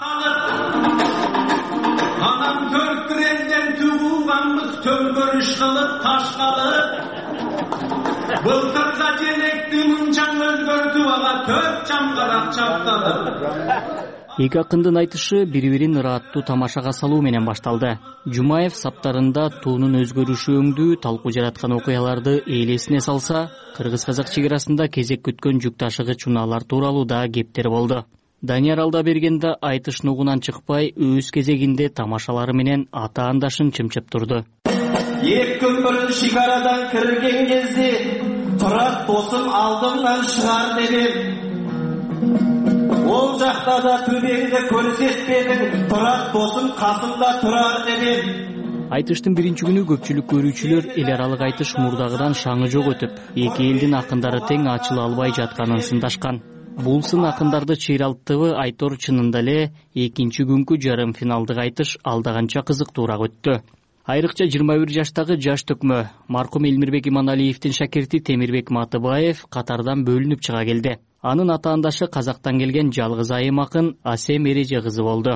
Анам төрт реңден тугулганбыз, төңкөрүш кылып, таш калып. Былтырда желекти мынчаң өзгөртүп ала, төрт чамгарак чапталып. Эки акындын айтышы бири-бирин ырааттуу тамашага салуу менен башталды. Жумаев саптарында туунун өзгөрүшү өңдүү, талкуу жараткан окуяларды элесине салса, кыргыз-казак чек-арасында кезек күткөн жүк ташыгыч унаалар тууралуу да кептер болду. Данияр Алдаберген да айтыш нугунан чыкпай, өз кезегинде тамашалары менен ата-андашын чымчып турду. Эки күн бұрын шекарадан кірген кезде, Турат досым алдымнан шығар дедім. Ол жақта да төбеңді көрсетпедің, Турат досым қасымда тұрар дедім. Айтыштын биринчи күнү көпчүлүк көрүүчүлөр эл аралык айтыш мурдагыдан шаңы жок өтүп, эки элдин акындары тең ачыла албай жатканын сындашкан. Бул сын акындарды чыйралттыбы Айтор чынында эле экинчи күнкү жарым финалдык айтыш алдаганча кызыктуураак өттү. Айрыкча жыйырма бир жаштагы жаш төкмө маркум Элмирбек Иманалиевдин шакирти Темирбек Матыбаев катардан бөлүнүп чыга келди. Анын атаандашы Казактан келген жалгыз айым акын Асем Эреже кызы болду.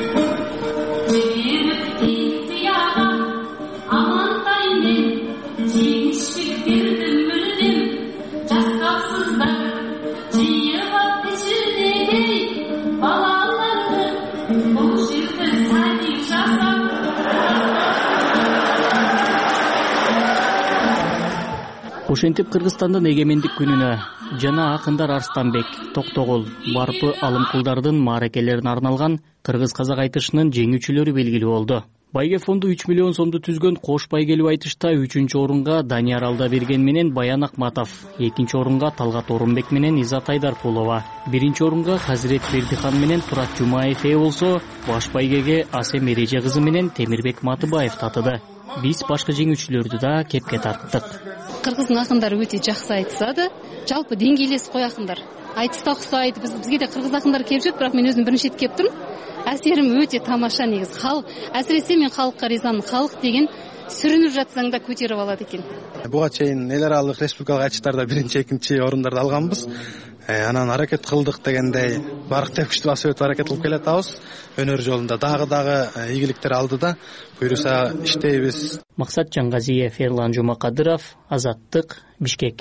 Ошентип Кыргызстандын эгемендик күнүнө жана акындар Арстанбек, Токтогул, Барпы Алымкулдардын мааракелерине арналган кыргыз-казак айтышынын жеңүүчүлөрү белгилүү болду. Байге фонду үч миллион сомду түзгөн кош байгелүү айтышта үчүнчү орунга Данияр Алдаберген менен Баян Акматов, экинчи орунга Талгат Орунбек менен Изат Айдаркулова, биринчи орунга Казирет Бердихан менен Турат Жумаев ээ болсо, баш байгеге Асем Эреже кызы менен Темирбек Матыбаев татыды. Биз башка жеңүүчүлөрдү да кепке тарттык. Кыргыздын акындары өтө жакшы айтышады. Жалпы деңгейлес кой акындар. Айтышта оксойт. Биз бизге да кыргыз акындар келип жүрөт, бирок мен өзүм биринчи рет келип турмун. Әсерим өтө тамаша негиз. Халык, әсиресе мен халыкка ризамын. Халык деген сүрүнүп жатсаң да көтөрүп алат экен. Буга чейин эл аралык республикалык айтыштарда биринчи, экинчи орундарды алганбыз. Анан аракет кылдык дегендей барк деп күчтүү басып өтүп аракет кылып келатабыз. Өнөр жолунда дагы дагы ийгиликтер алдыда. Буйруса иштейбиз. Максат Жангазиев, Эрлан Жумакадыров, Азаттык, Бишкек.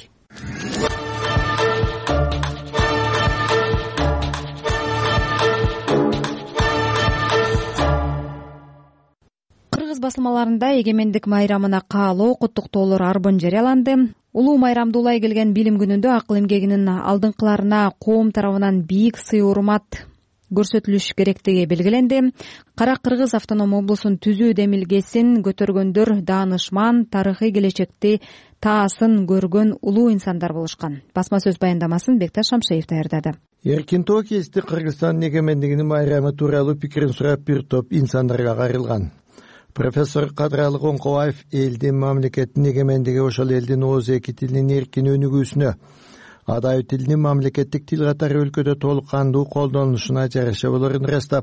Кыргыз басылмаларында эгемендик майрамына каалоо куттуктоолор арбын жарыяланды. Улуу майрамды улай келген билим күнүндө акыл эмгегинин алдыңкыларына коом тарабынан бийик сый урмат көрсөтүлүш керектиги белгиленди. Кара Кыргыз автоном облусун түзүү демилгесин көтөргөндөр даанышман, тарыхый келечекти таасын көргөн улуу инсандар болушкан. Басма сөз баяндамасын Бекташ Шамшеев даярдады. Эркин тоо кести Кыргызстандын эгемендигинин майрамы тууралуу пикирин сурап бир топ инсандарга кайрылган. Профессор Кадралы Коңкобаев элдин мамлекеттин эгемендиги ошол элдин ооз эки тилинин эркин өнүгүүсүнө, адай тилинин мамлекеттик тил катары өлкөдө толук кандуу колдонулушуна жараша болорун ырастап,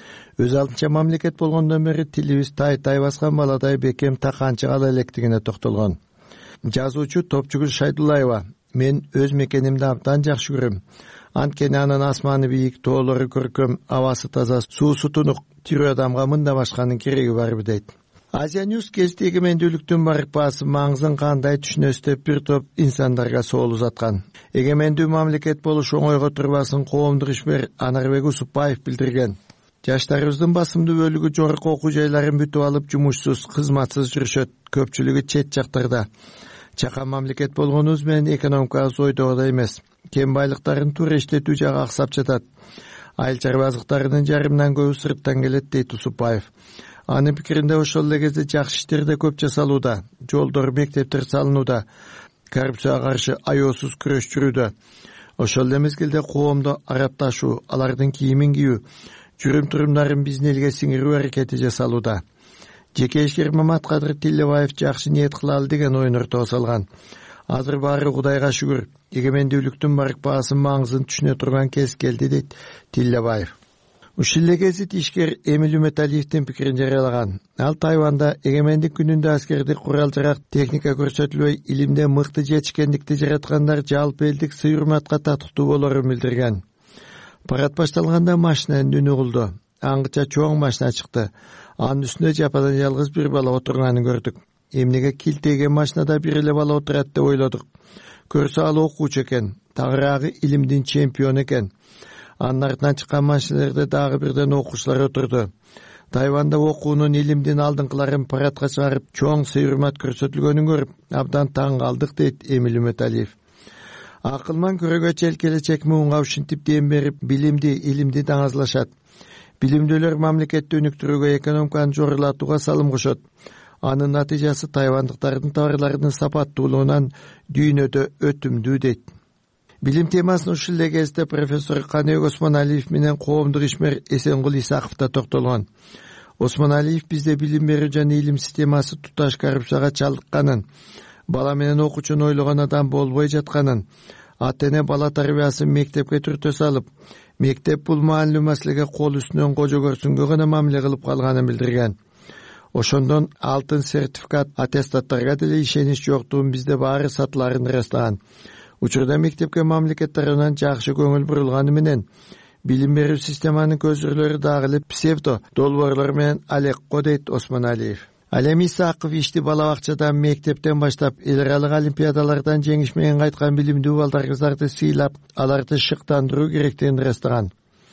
өз алдынча мамлекет болгондон бери тилибиз тай-тай баскан баладай бекем таканчы кала электигине токтолгон. Жазуучу Топчугүл Шайдуллаева: мен өз мекенимди абдан жакшы көрөм. Анткени анын асманы бийик, тоолору көркөм, абасы таза, суусу тунук, тирүү адамга мында башканын кереги барбы дейт. Азия Ньюс кести эгемендүүлүктүн барк баасы маңызын кандай түшүнөсүз деп бир топ инсандарга соол узаткан. Эгемендүү мамлекет болуш оңойго турбасын коомдук ишмер Анарбек Усупбаев билдирген. Жаштарыбыздын басымдуу бөлүгү жогорку окуу жайларын бүтүп алып жумушсуз, кызматсыз жүрүшөт, көпчүлүгү чет жактарда. Чакан мамлекет болгонубуз менен экономикабыз ойдогудай эмес. Кем байлыктарын туура иштетүү жагы аксап жатат. Айыл чарбазыктарынын жарымынан көбү сырттан келет дейт Усупбаев. Анын пикиринде ошол эле кезде жакшы иштер да көп жасалууда. Жолдор, мектептер салынууда. Коррупцияга каршы аеосуз күрөш жүрүүдө. Ошол эле мезгилде коомдо арапташуу, алардын кийимин кийүү, жүрүм-турумдарын биздин элге сиңирүү аракети жасалууда. Жеке ишкер Маматкадыр Тилебаев жакшы ниет кылалы деген оюн ортого салган. Азыр баары Кудайга шүгүр, эгемендүүлүктүн барк баасын маңызын түшүнө турган кез келди дейт Тилебаев. Ушул эле гезит ишкер Эмил Үмөталиевдин пикирин жарыялаган. Ал Тайванда эгемендик күнүндө аскердик курал-жарак, техника көрсөтүлбөй, илимде мыкты жетишкендикти жараткандар жалпы элдик сый урматка татыктуу болорун билдирген. Парад башталганда машинанын үнү угулду. Аңгыча чоң машина чыкты. Анын үстүнө жападан жалгыз бир бала отурганын көрдүк. Эмнеге килтеген машинада бир эле бала отурат деп ойлодук. Көрсө ал окуучу экен, тагыраагы илимдин чемпиону экен. Анын артынан чыккан машиналарда дагы бирден окуучулар отурду. Тайванда окуунун, илимдин алдыңкыларын парадка чыгарып, чоң сый урмат көрсөтүлгөнүн көрүп, абдан таң калдык дейт Эмил Үмөталиев. Акылман көрөгө чел келечек муунга ушинтип дем берип, билимди, илимди даңазлашат. Билимдүүлөр мамлекетти өнүктүрүүгө, экономиканы жогорулатууга салым кошот. Анын натыйжасы тайвандыктардын товарларынын сапаттуулугунан дүйнөдө өтүмдүү дейт. Билим темасын ушул эле кезде профессор Каныбек Осмоналиев менен коомдук ишмер Эсенгул Исаков да токтолгон. Осмоналиев бизде билим берүү жана илим системасы туташ коррупцияга чалдыкканын, бала менен окуучуну ойлогон адам болбой жатканын, ата эне бала тарбиясын мектепке түртө салып, мектеп бул маанилүү маселеге кол үстүнөн кожо көрсүнгө гана мамиле кылып калганын билдирген. Ошондон алтын сертификат, аттестаттарга деле ишенич жоктугун бизде баары сатыларын ырастаган. Учурда мектепке мамлекет тарабынан жакшы көңүл бурулганы менен билим берүү системанын көзүрлөрү дагы эле псевдо долбоорлор менен алекко, дейт Осмоналиев. Ал эми Исаков ишти бала бакчадан, мектептен баштап эл аралык олимпиадалардан жеңиш менен кайткан билимдүү балдар кыздарды сыйлап, аларды шыктандыруу керектигин ырастаган.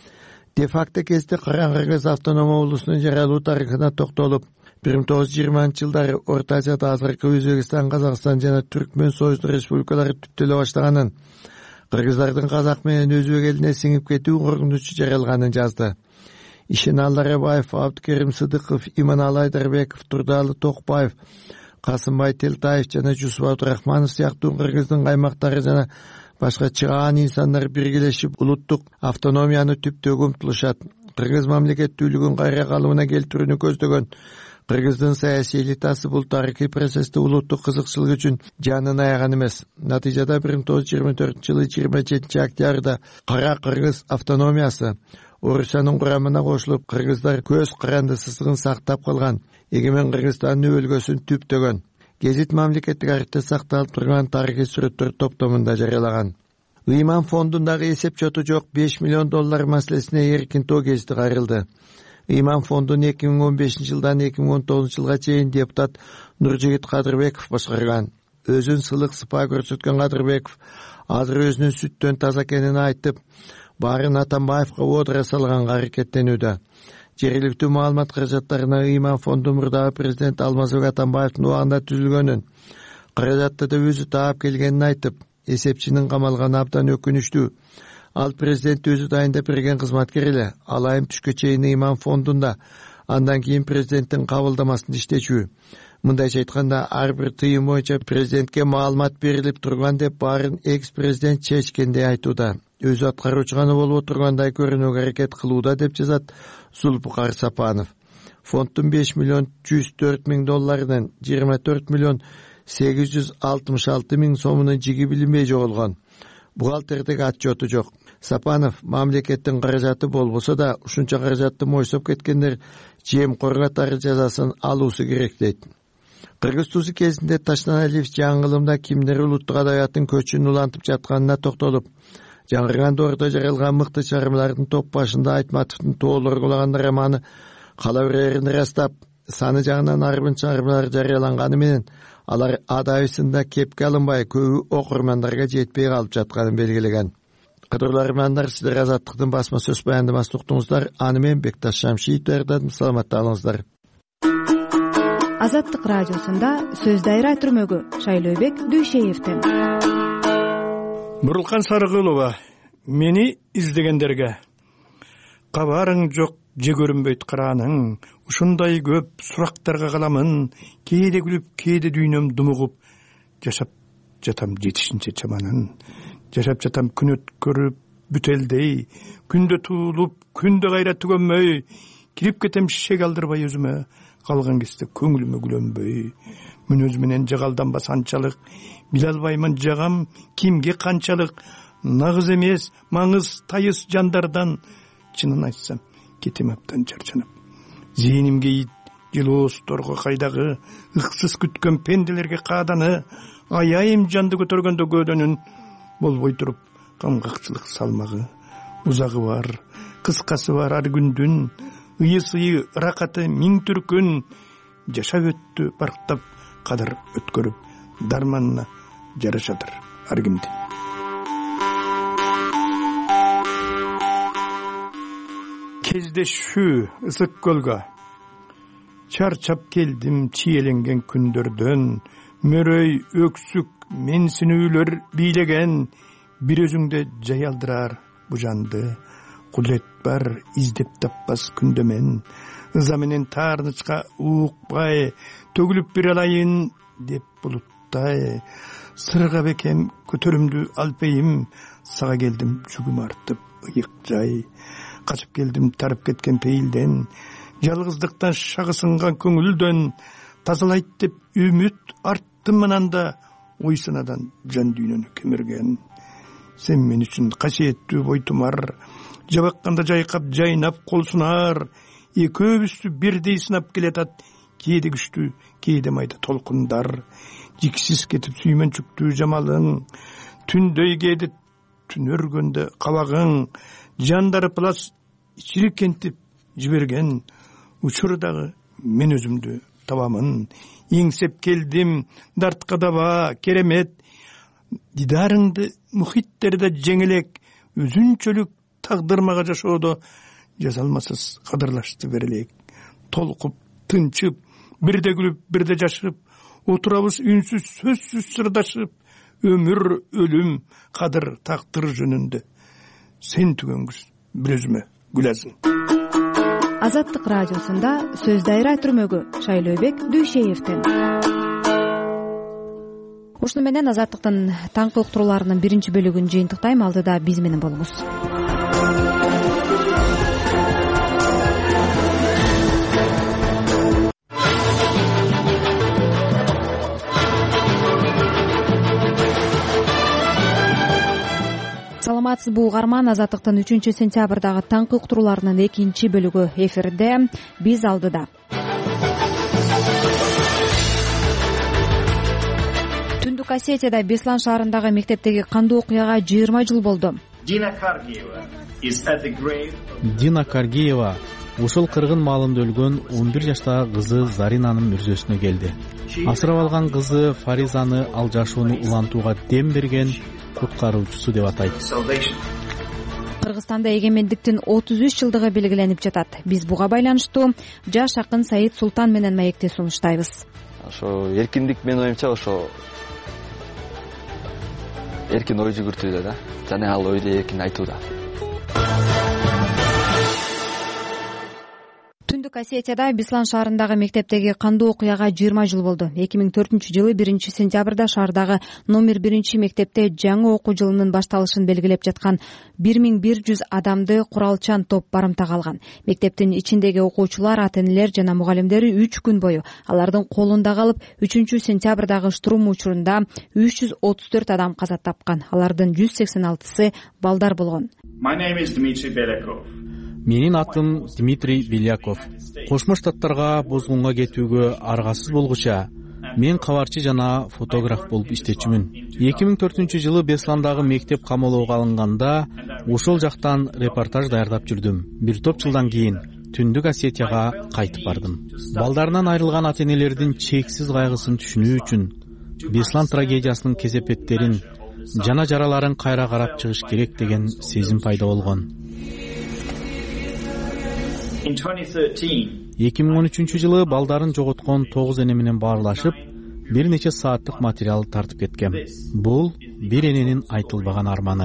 Де-факто кезде Кыргыз автономия облусунун жаралуу тарыхына токтолуп, бир миң тогуз жүз жыйырманчы жылдары Орто Азияда азыркы Өзбекстан, Казакстан жана Түркмөн Союздук республикалары түптөлө баштаганын, кыргыздардын казак менен өзбек элине сиңип кетүү коркунучу жаралганын жазды. Ишеналы Арабаев, Абдыкерим Сыдыков, Иманалы Айдарбеков, Турдалы Токпаев, Касымбай Телтаев жана Жусуп Абдурахманов сыяктуу кыргыздын каймактары жана башка чыгаан инсандар биргелешип улуттук автономияны түптөөгө умтулушат. Кыргыз мамлекеттүүлүгүн кайра калыбына келтирүүнү көздөгөн кыргыздын саясий элитасы бул тарыхый процессти улуттук кызыкчылык үчүн жанын аяган эмес. Натыйжада бир миң тогуз жүз жыйырма төртүнчү жылы жыйырма жетинчи октябрда Кара Кыргыз автономиясы Орусиянын курамына кошулуп, кыргыздар көз карандысыздыгын сактап калган, эгемен Кыргызстандын өлкөсүн түптөгөн. Гезит мамлекеттик архивде сакталып турган тарыхый сүрөттөр топтомунда жарыялаган. Ыйман фондундагы эсеп чоту жок беш миллион доллар маселесине эркин тоо гезити кайрылды. Ыйман фондун эки миң он бешинчи жылдан эки миң он тогузунчу жылга чейин депутат Нуржигит Кадырбеков башкарган. Өзүн сылык сыпаа көрсөткөн Кадырбеков азыр өзүнүн сүттөн таза экенин айтып, баарын Атамбаевга одура салганга аракеттенүүдө. Жергиликтүү маалымат каражаттарына Ыйман фонду мурдагы президент Алмазбек Атамбаевдин убагында түзүлгөнүн, каражатты да өзү таап келгенин айтып, эсепчинин камалганы абдан өкүнүчтүү. Ал президент өзү дайындап берген кызматкер эле, ал айым түшкө чейин Ыйман фондунда, андан кийин президенттин кабылдамасында иштечү. Мындайча айтканда, ар бир тыйым боюнча президентке маалымат берилип турган деп баарын экс-президент чечкендей айтууда. Өзү аткаруучу гана болуп тургандай көрүнүүгө аракет кылууда, деп жазат Зулпукар Сапанов. Фонддун беш миллион жүз төрт миң долларынан жыйырма төрт миллион сегиз жүз алтымыш алты миң сомунун жиги билинбей жоголгон. Бухгалтердик отчету жок. Сапанов мамлекеттин каражаты болбосо да, ушунча каражатты мойсоп кеткендер жемкор катары жазасын алуусу керек, дейт. Кыргыз туузу кезинде Таштаналиев жаңылымда кимдер улуттук адабияттын көчүн улантып жатканына токтолуп, жаңырган доордо жаралган мыкты чыгармалардын топ башында Айтматовдун тоолоргулаган романы кала берерин ырастап, саны жагынан арбын чыгармалар жарыяланганы менен алар адабисында кепке алынбай көбү окурмандарга жетпей калып жатканын белгилеген. Кадырлуу армандар, сиздер Азаттыктын басма сөз баяндамасын уктуңуздар. Аны менен Бекташ Шамшиев даярдадым. Саламатта болуңуздар. Азаттык радиосунда сөз дайра түрмөгү Шайлообек Дүйшеевден. Бурулкан Сарыгулова, мени издегендерге кабарың жок, же көрүнбөйт карааның, ушундай көп сурактарга каламын, кээде күлүп, кээде дүйнөм думугуп, жашап жатам жетишинче чаманын. Жашап жатам күн өткөрүп бүтелдей, күндө туулуп, күндө кайра түгөнмөй, кирип кетем шишеге алдырбай өзүмө, калган кезде көңүлүмө күлөнбөй. Мен өз менен жагалданбас анчалык, биле албаймын жагам кимге канчалык, нагыз эмес, маңыз тайыз жандардан, чынын айтсам, кетем абдан чарчанып. Зээнимге жылоосторго кайдагы, ыксыз күткөн пенделерге кааданы, аяйым жанды көтөргөндө көөдөнүн, болбой туруп камгакчылык салмагы. Узагы бар, кыскасы бар ар күндүн, ыйы-сыйы ыракаты миң түркүн, жашап өттү барктап, кадыр өткөрүп, дарманына жарашадыр ар кимди. Кездешүү ысык көлгө, чарчап келдим чиеленген күндөрдөн, мөрөй өксүк менсинүүлөр бийлеген, бир өзүңдө жаялдырар бу жанды. Кудурет бар издеп таппас күндөмен, ыза менен таарнычка уукпай, төгүлүп бир алайын деп булуттай. Сырга бекем көтөрүмдү алпейим, сага келдим жүгүм артып ыйык жай. Качып келдим тарып кеткен пейилден, жалгыздыктан шагысынган көңүлдөн тазалайт деп үмүт арттым анда ой санадан жан дүйнөнү кемирген. Сен мен үчүн касиеттүү бойтумар, жабакканда жайкап жайнап кол сунар, экөөбүздү бирдей сынап келатат, кээде күчтүү кээде майда толкундар. Жиксиз кетип сүймөнчүктүү жамалың, түндөй кээде түн өргөндө кабагың, жандары плас чиркентип жиберген. Учурдагы мен өзүмдү табамын, эңсеп келдим дартка даба керемет. Дидарыңды мухиттерде жеңелек, өзүнчөлүк тагдырмага жашоодо жазалмасыз кадырлашты берелек. Толкуп тынчып, бирде күлүп бирде жашып, отурабыз үнсүз сөзсүз сырдашып, өмүр өлүм кадыр тактыр жөнүндө. Сен түгөнгүз бир өзүмө гүлазым. Азаттык радиосунда сөз дайра түрмөгү Шайлообек Дүйшеевден. Ушуну менен Азаттыктын таңкы уктурууларынын биринчи бөлүгүн жыйынтыктайм. Алдыда биз менен болуңуз. Саламатсызбы угарман, Азаттыктын үчүнчү сентябрдагы таңкы уктурууларынын экинчи бөлүгү эфирде. Биз алдыда. Түндүк Осетияда Беслан шаарындагы мектептеги кандуу окуяга жыйырма жыл болду. Дина Каргиева ушул кыргын маалында өлгөн он бир жаштагы кызы Заринанын мүрзөсүнө келди. Асырап алган кызы Фаризаны ал жашоону улантууга дем берген куткаруучусу деп атайт. Кыргызстанда эгемендиктин отуз үч жылдыгы белгиленип жатат. Биз буга байланыштуу жаш акын Саид Султан менен маекти сунуштайбыз. Ошо эркиндик менин оюмча ошо эркин ой жүгүртүүдө да, жана ал ойду эркин айтууда. Түндүк Осетияда Беслан шаарындагы мектептеги кандуу окуяга жыйырма жыл болду. эки миң төртүнчү жылы биринчи сентябрда шаардагы номер биринчи мектепте жаңы окуу жылынын башталышын белгилеп жаткан бир миң бир жүз адамды куралчан топ барымтага алган. Мектептин ичиндеги окуучулар, ата-энелер жана мугалимдери үч күн бою алардын колунда калып, үчүнчү сентябрдагы штурм учурунда үч жүз отуз төрт адам каза тапкан. Алардын жүз сексен алтысы балдар болгон. Менин атым Дмитрий Беляков. Кошмо Штаттарга бозгунга кетүүгө аргасыз болгуча мен кабарчы жана фотограф болуп иштечүмүн. эки миң төртүнчү жылы Бесландагы мектеп камоолоого алынганда ошол жактан репортаж даярдап жүрдүм. Бир топ жылдан кийин Түндүк Осетияга кайтып бардым. Балдарынан айрылган ата-энелердин чексиз кайгысын түшүнүү үчүн Беслан трагедиясынын кесепеттерин жана жараларын кайра карап чыгыш керек деген сезим пайда болгон. эки миң он үчүнчү жылы балдарын жоготкон тогуз эне менен баарлашып, бир нече сааттык материал тартып кеткем. Бул бир эненин айтылбаган арманы.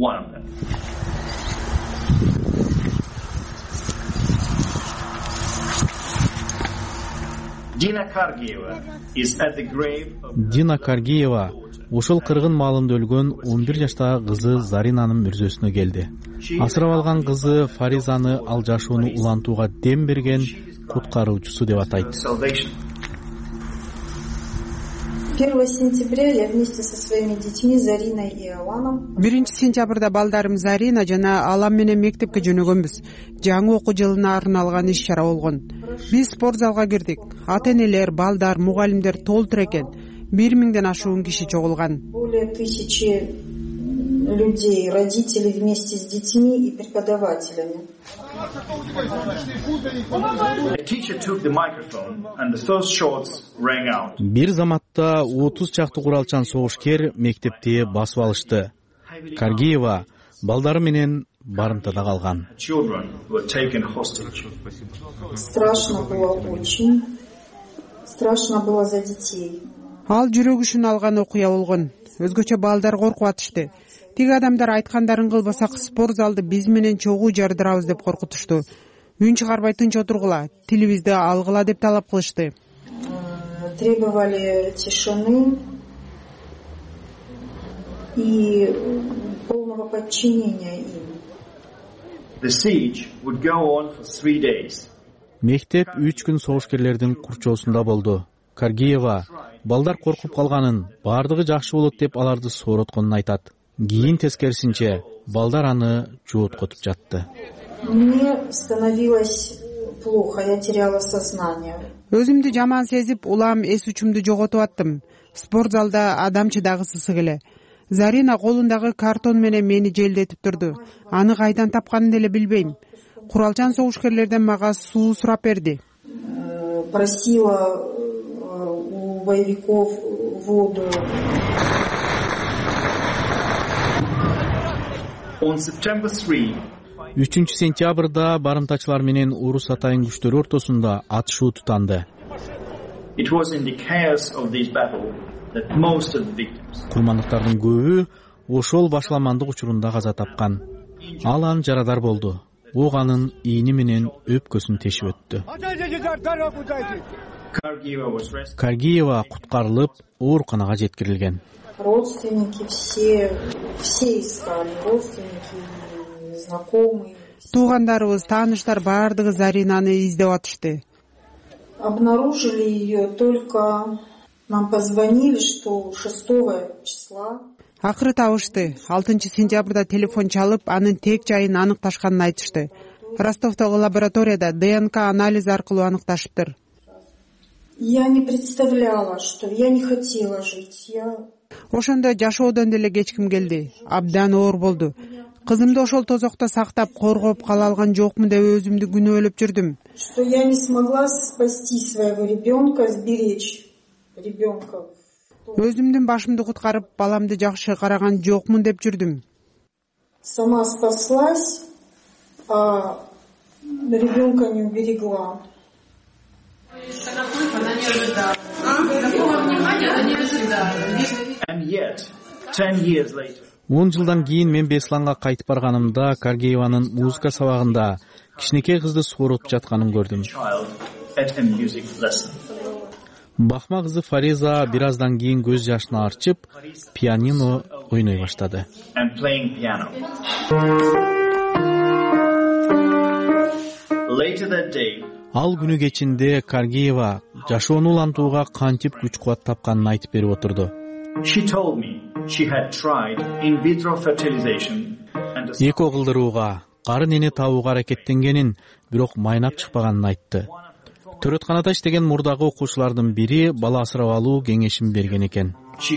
Дина Каргиева ушул кыргын маалында өлгөн он бир жаштагы кызы Заринанын мүрзөсүнө келди. Асырап алган кызы Фаризаны ал жашоону улантууга дем берген куткаруучусу деп атайт. первого сентября я вместе со своими детьми Зариной и Аланом. биринчи сентябрда балдарым Зарина жана Алам менен мектепке жөнөгөнбүз. Жаңы окуу жылына арналган иш-чара болгон. Биз спорт залга кирдик. Ата-энелер, балдар, мугалимдер толтур экен. бир миңден ашуун киши чогулган. Более тысячи людей, родители вместе с детьми и преподавателями. Бир заматта отуз чакты куралчан согушкер мектепти басып алышты. Каргиева балдары менен барымтада калган. Страшно было очень. Страшно было за детей. Ал жүрөк үчүн алган окуя болгон. Өзгөчө балдар коркуп атышты. Тиги адамдар айткандарын кылбасак спорт залды биз менен чогуу жардырабыз деп коркутушту. Үн чыгарбай тынч отургула, тилибизди алгыла деп талап кылышты. Требовали тишины и полного подчинения им. The siege would go on for three days. Мектеп үч күн согушкерлердин курчоосунда болду. Каргиева балдар коркуп калганын, бардыгы жакшы болот деп аларды сооротконун айтат. Кийин тескерисинче балдар аны жооткотуп жатты. Мне становилось плохо, я теряла сознание. Өзүмдү жаман сезип, улам эс учумду жоготуп аттым. Спорт залда адам чыдагысыз эле. Зарина колундагы картон менен мени желдетип турду. Аны кайдан тапканын деле билбейм. Куралчан согушкерлерден мага суу сурап берди. Просила у боевиков воду. үчүнчү сентябрда барымтачылар менен урус атайын күчтөрү ортосунда атышуу тутанды. Курмандыктардын көбү ошол башламандык учурунда каза тапкан. Ал анын жарадар болду. Ок анын ийни менен өпкөсүн тешип өттү. Каргиева куткарылып, ооруканага жеткирилген. Родственники все, все искали, родственники, знакомые. Туугандарыбыз, тааныштар бардыгы Заринаны издеп атышты. Обнаружили ее только, нам позвонили, что шестого числа. Акыры табышты. алтынчы сентябрда телефон чалып, анын тек жайын аныкташканын айтышты. Ростовдогу лабораторияда ДНК анализ аркылуу аныкташыптыр. Я не представляла, что я не хотела жить. Я... Ошондо жашоодон деле кечким келди. Абдан оор болду. Кызымды ошол тозокто сактап, коргоп кала алган жокмун деп өзүмдү күнөөлөп жүрдүм. Что я не смогла спасти своего ребенка, сберечь ребенка. Өзүмдүн башымды куткарып, баламды жакшы караган жокмун деп жүрдүм. Сама спаслась, а ребенка не уберегла. он жылдан кийин мен Бесланга кайтып барганымда Каргиеванын музыка сабагында кичинекей кызды сооротуп жатканын көрдүм. Бахма кызы Фариза бир аздан кийин көз жашын арчып, пианино ойной баштады. Ал күнү кечинде Каргиева жашоону улантууга кантип күч кубат тапканын айтып берип отурду. Эко кылдырууга, карын эне табууга аракеттенгенин, бирок майнап чыкпаганын айтты. Төрөтканада иштеген мурдагы окуучулардын бири бала асырап алуу кеңешин берген экен.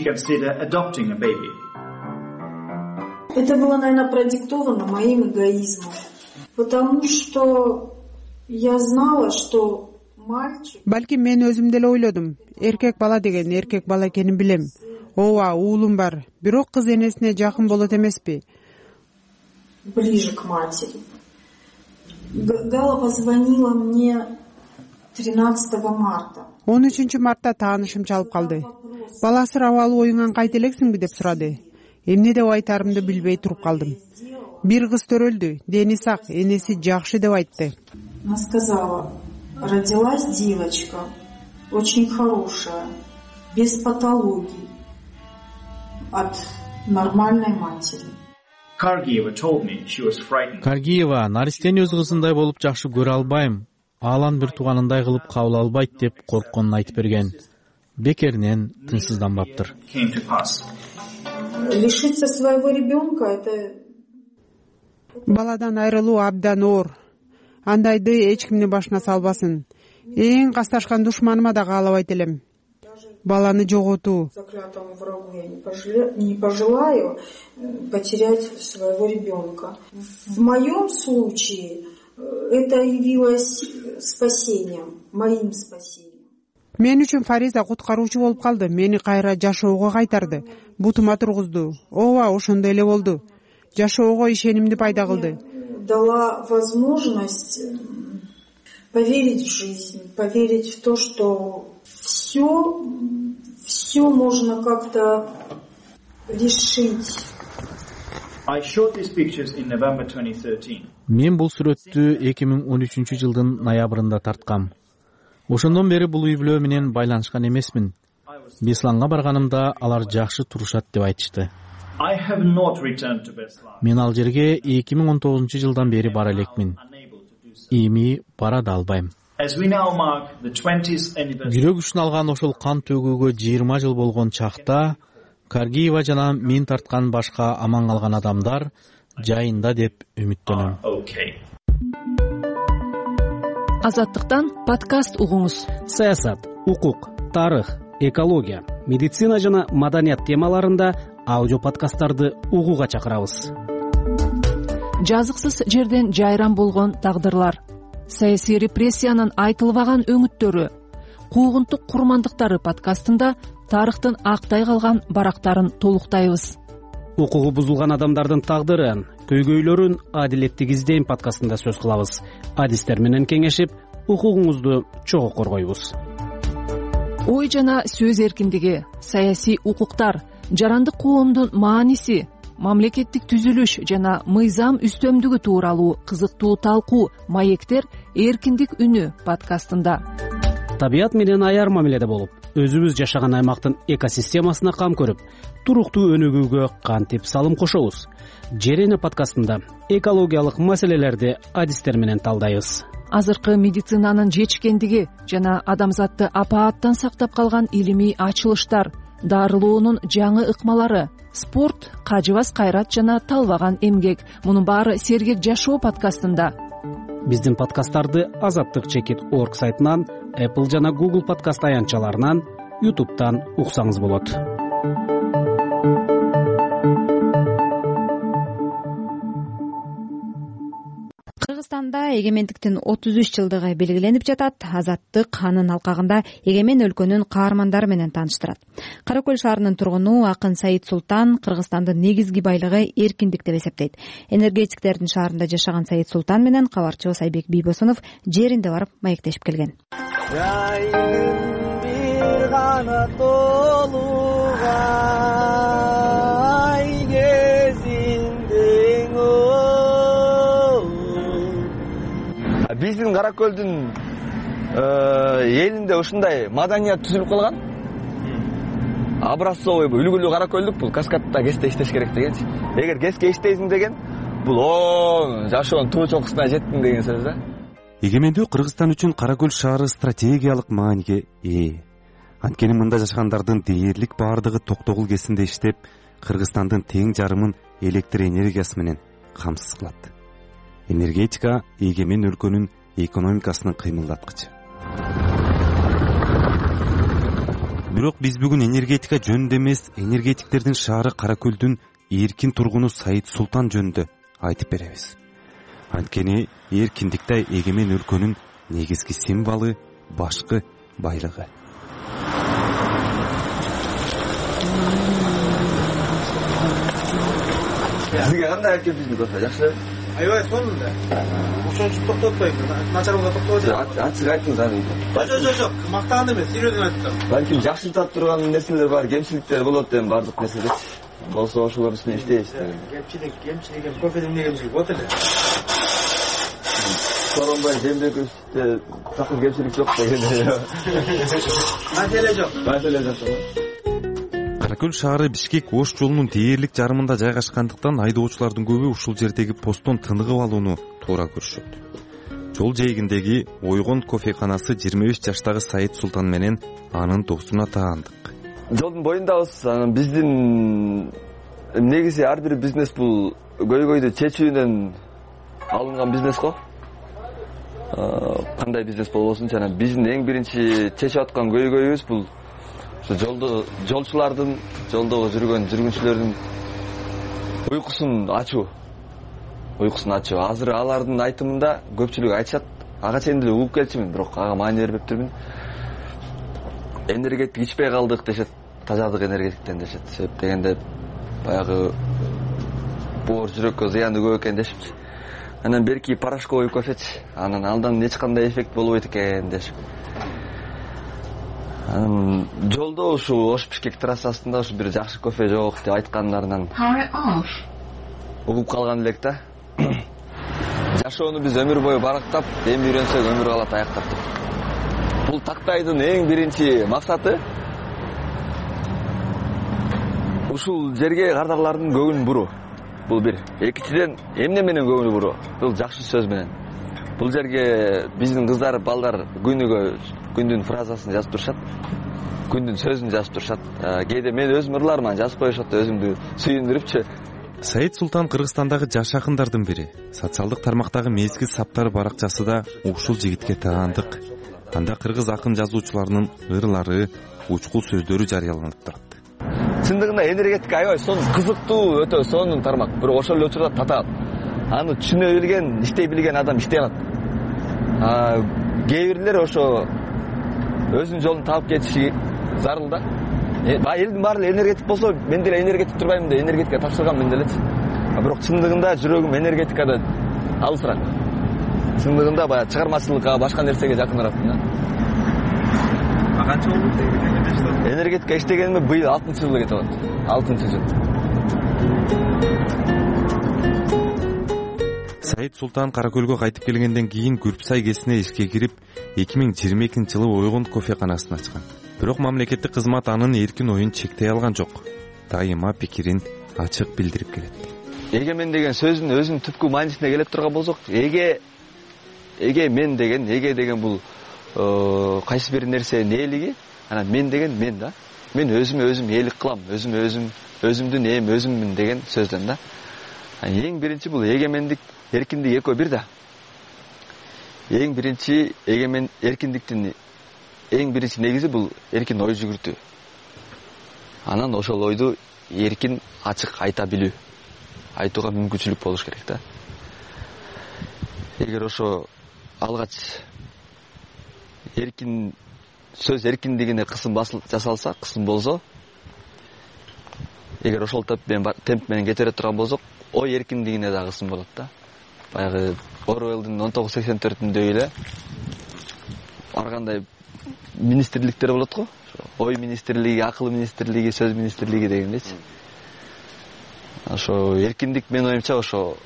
Это было, наверное, продиктовано моим эгоизмом, потому что я знала, что мальчик... Балки мен өзүм деле ойлодум. Эркек бала деген эркек бала экенин билем. Ооба, уулум бар. Бирок кыз энесине жакын болот эмеспи? Ближе к матери. Гала позвонила мне тринадцатого марта. он үчүнчү мартта таанышым чалып калды. Бала асырап алуу оюңан кайта элексиңби деп сурады. Эмне деп айтарымды билбей туруп калдым. Бир кыз төрөлдү, дени сак, энеси жакшы деп айтты. Она сказала: родилась девочка, очень хорошая, без патологий, от нормальной матери. Каргиева наристени өз кызындай болуп жакшы көрө албайм, алан бир тууганындай кылып кабыл албайт деп коркконун айтып берген. Бекеринен тынчсызданбаптыр. Лишиться своего ребенка — это... Баладан айрылуу абдан оор. Андайды эч кимдин башына салбасын. Эң касташкан душманыма да каалабайт элем. Баланы жоготуу. Заклятому врагу я не пожелаю потерять своего ребенка. В моем случае это явилось спасением, моим спасением. Мен үчүн Фариза куткаруучу болуп калды. Мени кайра жашоого кайтарды. Бутума тургузду. Ооба, ошондой эле болду. Жашоого ишенимди пайда кылды. Дала возможность поверить в жизнь, поверить в то, что все, все можно как-то решить. Мен бул сүрөттү эки миң он үчүнчү жылдын ноябрында тарткам. Ошондон бери бул үй-бүлө менен байланышкан эмесмин. Бесланга барганымда алар жакшы турушат деп айтышты. Мен ал жерге эки миң он тогузунчу жылдан бери бара элекмин. Эми бара да албайм. жүрөк үчүн алган ошол кан төгүүгө жыйырма жыл болгон чакта Каргиева жана мен тарткан башка аман калган адамдар жайында деп үмүттөнөм. Азаттыктан подкаст угуңуз. Саясат, укук, тарых, экология, медицина жана маданият темаларында аудио подкасттарды угууга чакырабыз. Жазыксыз жерден жайран болгон тагдырлар, саясий репрессиянын айтылбаган өңүттөрү, куугунтук курмандыктары подкастында тарыхтын актай калган барактарын толуктайбыз. Укугу бузулган адамдардын тагдырын, көйгөйлөрүн адилеттик издейм подкастында сөз кылабыз. Адистер менен кеңешип, укугуңузду чогуу коргойбуз. Ой жана сөз эркиндиги, саясий укуктар, жарандык коомдун мааниси, мамлекеттик түзүлүш жана мыйзам үстөмдүгү тууралуу кызыктуу талкуу маектер эркиндик үнү подкастында. Табият менен аяр мамиледе болуп, өзүбүз жашаган аймактын экосистемасына кам көрүп, туруктуу өнүгүүгө кантип салым кошобуз. Жерене подкастында экологиялык маселелерди адистер менен талдайбыз. Азыркы медицинанын жетишкендиги жана адамзатты апааттан сактап калган илимий ачылыштар, дарылоонун жаңы ыкмалары, спорт, кажыбас кайрат жана талбаган эмгек. Мунун баары сергек жашоо подкастында. Биздин подкасттарды Азаттык чекит точка орг сайтынан, Apple жана Google подкаст аянтчаларынан, YouTube'тан уксаңыз болот. Кыргызстанда эгемендиктин отуз үч жылдыгы белгиленип жатат. Азаттык анын алкагында эгемен өлкөнүн каармандары менен тааныштырат. Кара Көл шаарынын тургуну акын Саид Султан Кыргызстандын негизги байлыгы эркиндик деп эсептейт. Энергетиктердин шаарында жашаган Саид Султан менен кабарчыбыз Айбек Бийбосунов жеринде барып маектешип келген. бир гана толугай кезиндең биздин Кара Көлдүн элинде ушундай маданият түзүлүп калган. Образцовый үлгүлүү Кара Көлдүк бул каскадта кесте иштеш керек дегенчи. Эгер кеске иштейсиң деген бул о жашоонун туу чокусуна жеттиң деген сөз да. Эгемендүү Кыргызстан үчүн Кара Көл шаары стратегиялык мааниге ээ. Анткени мында жашагандардын дээрлик баардыгы токтогул кесинде иштеп, Кыргызстандын тең жарымын электр энергиясы менен камсыз кылат. Энергетика эгемен өлкөнүн экономикасынын кыймылдаткычы. Бирок биз бүгүн энергетика жөнүндө эмес, энергетиктердин шаары Кара Көлдүн эркин тургуну Саид Султан жөнүндө айтып беребиз. Анткени эркиндикте эгемен өлкөнүн негизги символу, башкы байлыгы. Сизге кандай экен биздин кофе, жакшы? Аябай сонун да. Ошончу токтотпойм. Начарга токтоп атат. Ачык айттыңыз аны. Жок, жок, жок. Мактаган эмес, серьезно айттым. Балким жакшыртып турган нерселер бар, кемчиликтер болот эми бардык нерседе. Болсо ошолор үстүнө иштейбиз. Кемчилик, кемчилик, кофедин эмне кемчилик болот эле. Соронбай Жээнбековичте такыр кемчилик жок дегенде. Маселе жок. Маселе жок. Кара Көл шаары Бишкек Ош жолунун дээрлик жарымында жайгашкандыктан айдоочулардын көбү ушул жердеги посттон тыныгып алууну туура көрүшөт. Жол жээгиндеги Ойгон кофеканасы жыйырма беш жаштагы Саид Султан менен анын досуна таандык. Жолдун боюндабыз. Биздин негизи ар бир бизнес бул көйгөйдү чечүүнөн алынган бизнес го. Кандай бизнес болбосун, жана биздин эң биринчи чечип аткан көйгөйүбүз бул жолду жолчулардын, жолдогу жүргөн жүргүнчүлөрдүн уйкусун ачуу. Уйкусун ачуу. Азыр алардын айтымында көпчүлүк айтышат, ага чейин деле угуп келчүмүн, бирок ага маани бербептирмин. Энергетик ичпей калдык дешет, тазадык энергетиктен дешет. Себеп дегенде баягы боор жүрөккө зыяны көп экен дешипчи. Анан берки порошковый кофечи, анан алдан эч кандай эффект болбойт экен дешип. Анан жолдо ушу Ош Бишкек трассасында ушу бир жакшы кофе жок деп айткандарынан угуп калган элек да. Жашоону биз өмүр бою барактап, эми үйрөнсөк өмүр калат аяктап деп. Бул тактайдын эң биринчи максаты ушул жерге кардарлардын көңүлүн буруу. Бул бир. Экинчиден эмне менен көңүл буруу? Бул жакшы сөз менен. бул жерге биздин кыздар балдар күнүгө күндүн фразасын жазып турушат, күндүн сөзүн жазып турушат. Кээде мен өзүм ырларыман жазып коюшат, өзүмдү сүйүндүрүпчү. Саид Султан Кыргызстандагы жаш акындардын бири. Социалдык тармактагы мезгил саптары баракчасы да ушул жигитке таандык. Анда кыргыз акын жазуучуларынын ырлары, учкул сөздөрү жарыяланып турат. Чындыгында энергетика аябай сонун кызыктуу, өтө сонун тармак. Бирок ошол эле учурда татаат. Аны түшүнө билген, иштей билген адам иштей алат. А кээ бирлер ошо өзүнүн жолун таап кетиши зарыл да. Бай элдин баары эле энергетик болсо, мен деле энергетик турбаймын да, энергетика тапшырганмын делечи. Бирок чындыгында жүрөгүм энергетикада алысыраак. Чындыгында баягы чыгармачылыкка, башка нерсеге жакыныраакмын да. Канча болду энергетика? Энергетика иштегениме быйыл алтынчы жылга кетип атат. алтынчы жыл. Саид Султан Каракөлгө кайтып келгенден кийин Күрпсай кесине ишке кирип, эки миң жыйырма экинчи жылы Ойгон кофеканасын ачкан. Бирок мамлекеттик кызмат анын эркин оюн чектей алган жок. Дайыма пикирин ачык билдирип келет. Эгемен деген сөзүн өзүнүн түпкү маанисине келип турган болсок, эге эге мен деген, эге деген бул кайсы бир нерсенин ээлиги, анан мен деген мен да. Мен өзүмө өзүм ээлик кылам, өзүм өзүм өзүмдүн эм өзүммүн деген сөздөн да. Эң биринчи бул эгемендик, эркиндик экөө бир да. Эң биринчи эгемен эркиндиктин эң биринчи негизи бул эркин ой жүгүртүү. Анан ошол ойду эркин ачык айта билүү. Айтууга мүмкүнчүлүк болуш керек да. Эгер ошо алгач эркин сөз эркиндигине кысым жасалса, кысым болсо, эгер ошол темп менен кетире турган болсок, ой эркиндигине да кысым болот да. Баягы Оруэллдин он тогуз сексен төртүндө эле ар кандай министрликтер болот го. Ой министрлиги, акыл министрлиги, сөз министрлиги дегендейчи. Ошо эркиндик менин оюмча ошо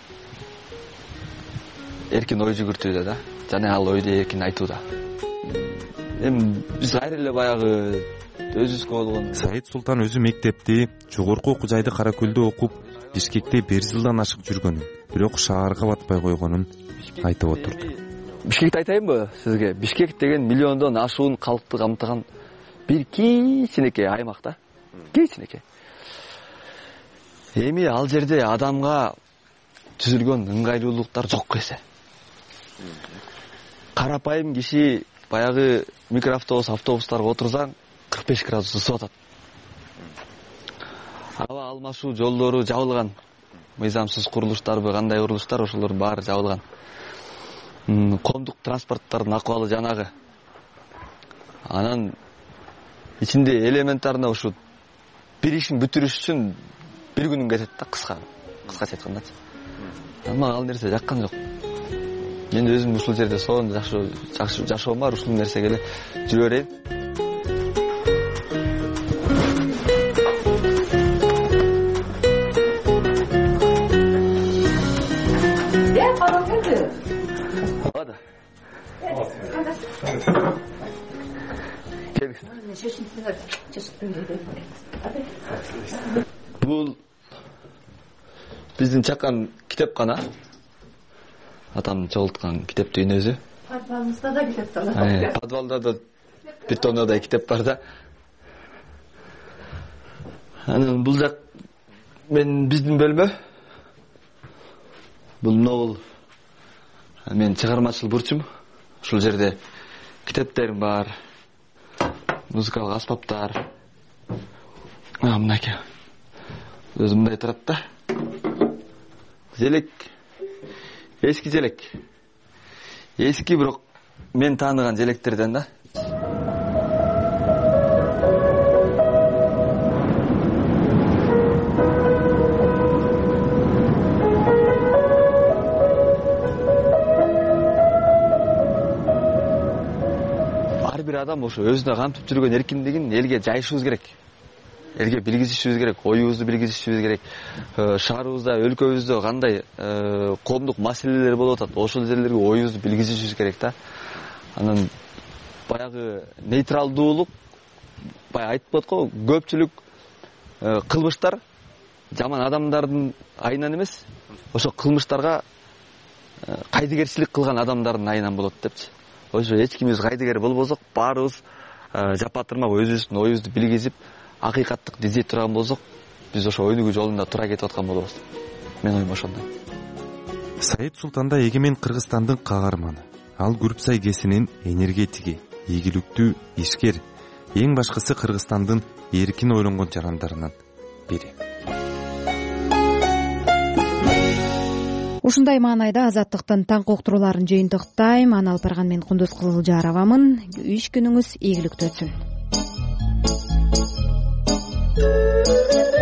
эркин ой жүгүртүүдө да, жана ал ойду эркин айтууда. Эми биз кайра эле баягы өзүбүзгө болгон Саид Султан өзү мектепти, жогорку окуу жайды Каракөлдө окуп, Бишкекте бир жылдан ашык жүргөнүн, бирок шаарга батпай койгонун айтып отурду. Бишкекти айтайынбы сизге? Бишкек деген миллиондон ашуун калкты камтыган бир кичинекей аймак да. Кичинекей. Эми ал жерде адамга түзүлгөн ыңгайлуулуктар жок эсе. Карапайым киши баягы микроавтобус, автобустарга отурсаң кырк беш градус ысып атат. Аба алмашуу жолдору жабылган. Мыйзамсыз курулуштарбы, кандай курулуштар, ошолор баары жабылган. Коомдук транспорттардын акыбалы жанагы. Анан ичинде элементарно ушу бир ишин бүтүрүш үчүн бир күнүң кетет да, кыска. Кыскача айткандачы. Ама ал нерсе жаккан жок. Мен өзүм ушул жерде сонун жакшы жакшы жашоом бар, ушул нерсеге эле жүрө берейин. Hadi. Бул биздин чакан китепкана. Атам чогулткан китептин өзү. Подвалда да китеп бар. Подвалда да бетонда китеп бар да. Анан бул жак мен биздин бөлмө. Бул нол. Мен чыгармачыл бурчум. Ушул жерде китептерим бар. Музыкалык аспаптар. А, мынакей. Өзү мындай турат да. Желек. Эски желек. Эски бирок мен тааныган желектерден да. Ар бир адам ошо өзүнө камтып жүргөн эркиндигин элге жайышыбыз керек. Элге билгизишибиз керек, оюбузду билгизишибиз керек. Шаарыбызда, өлкөбүздө кандай коомдук маселелер болуп атат, ошол жерлерге оюбузду билгизишибиз керек да. Анан баягы нейтралдуулук, баягы айтып коет го, көпчүлүк кылмыштар жаман адамдардын айынан эмес, ошо кылмыштарга кайдыгерчилик кылган адамдардын айынан болот депчи. Ошо эч кимибиз кайдыгер болбосок, баарыбыз жапатырмак өзүбүздүн оюбузду билгизип, акыйкаттык издей турган болсок, биз ошо өнүгүү жолунда туура кетип аткан болобуз. Мен оюм ошондой. Саид Султанда эгемен Кыргызстандын каарманы. Ал Күрүпсай кесинин энергетиги, ийгиликтүү ишкер, эң башкысы Кыргызстандын эркин ойлонгон жарандарынан бири. Ушундай маанайда Азаттыктын таңкы уктурууларын жыйынтыктайм. Аны алып барган мен Кундуз Кызылжаровамын. Иш күнүңүз ийгиликтүү өтсүн.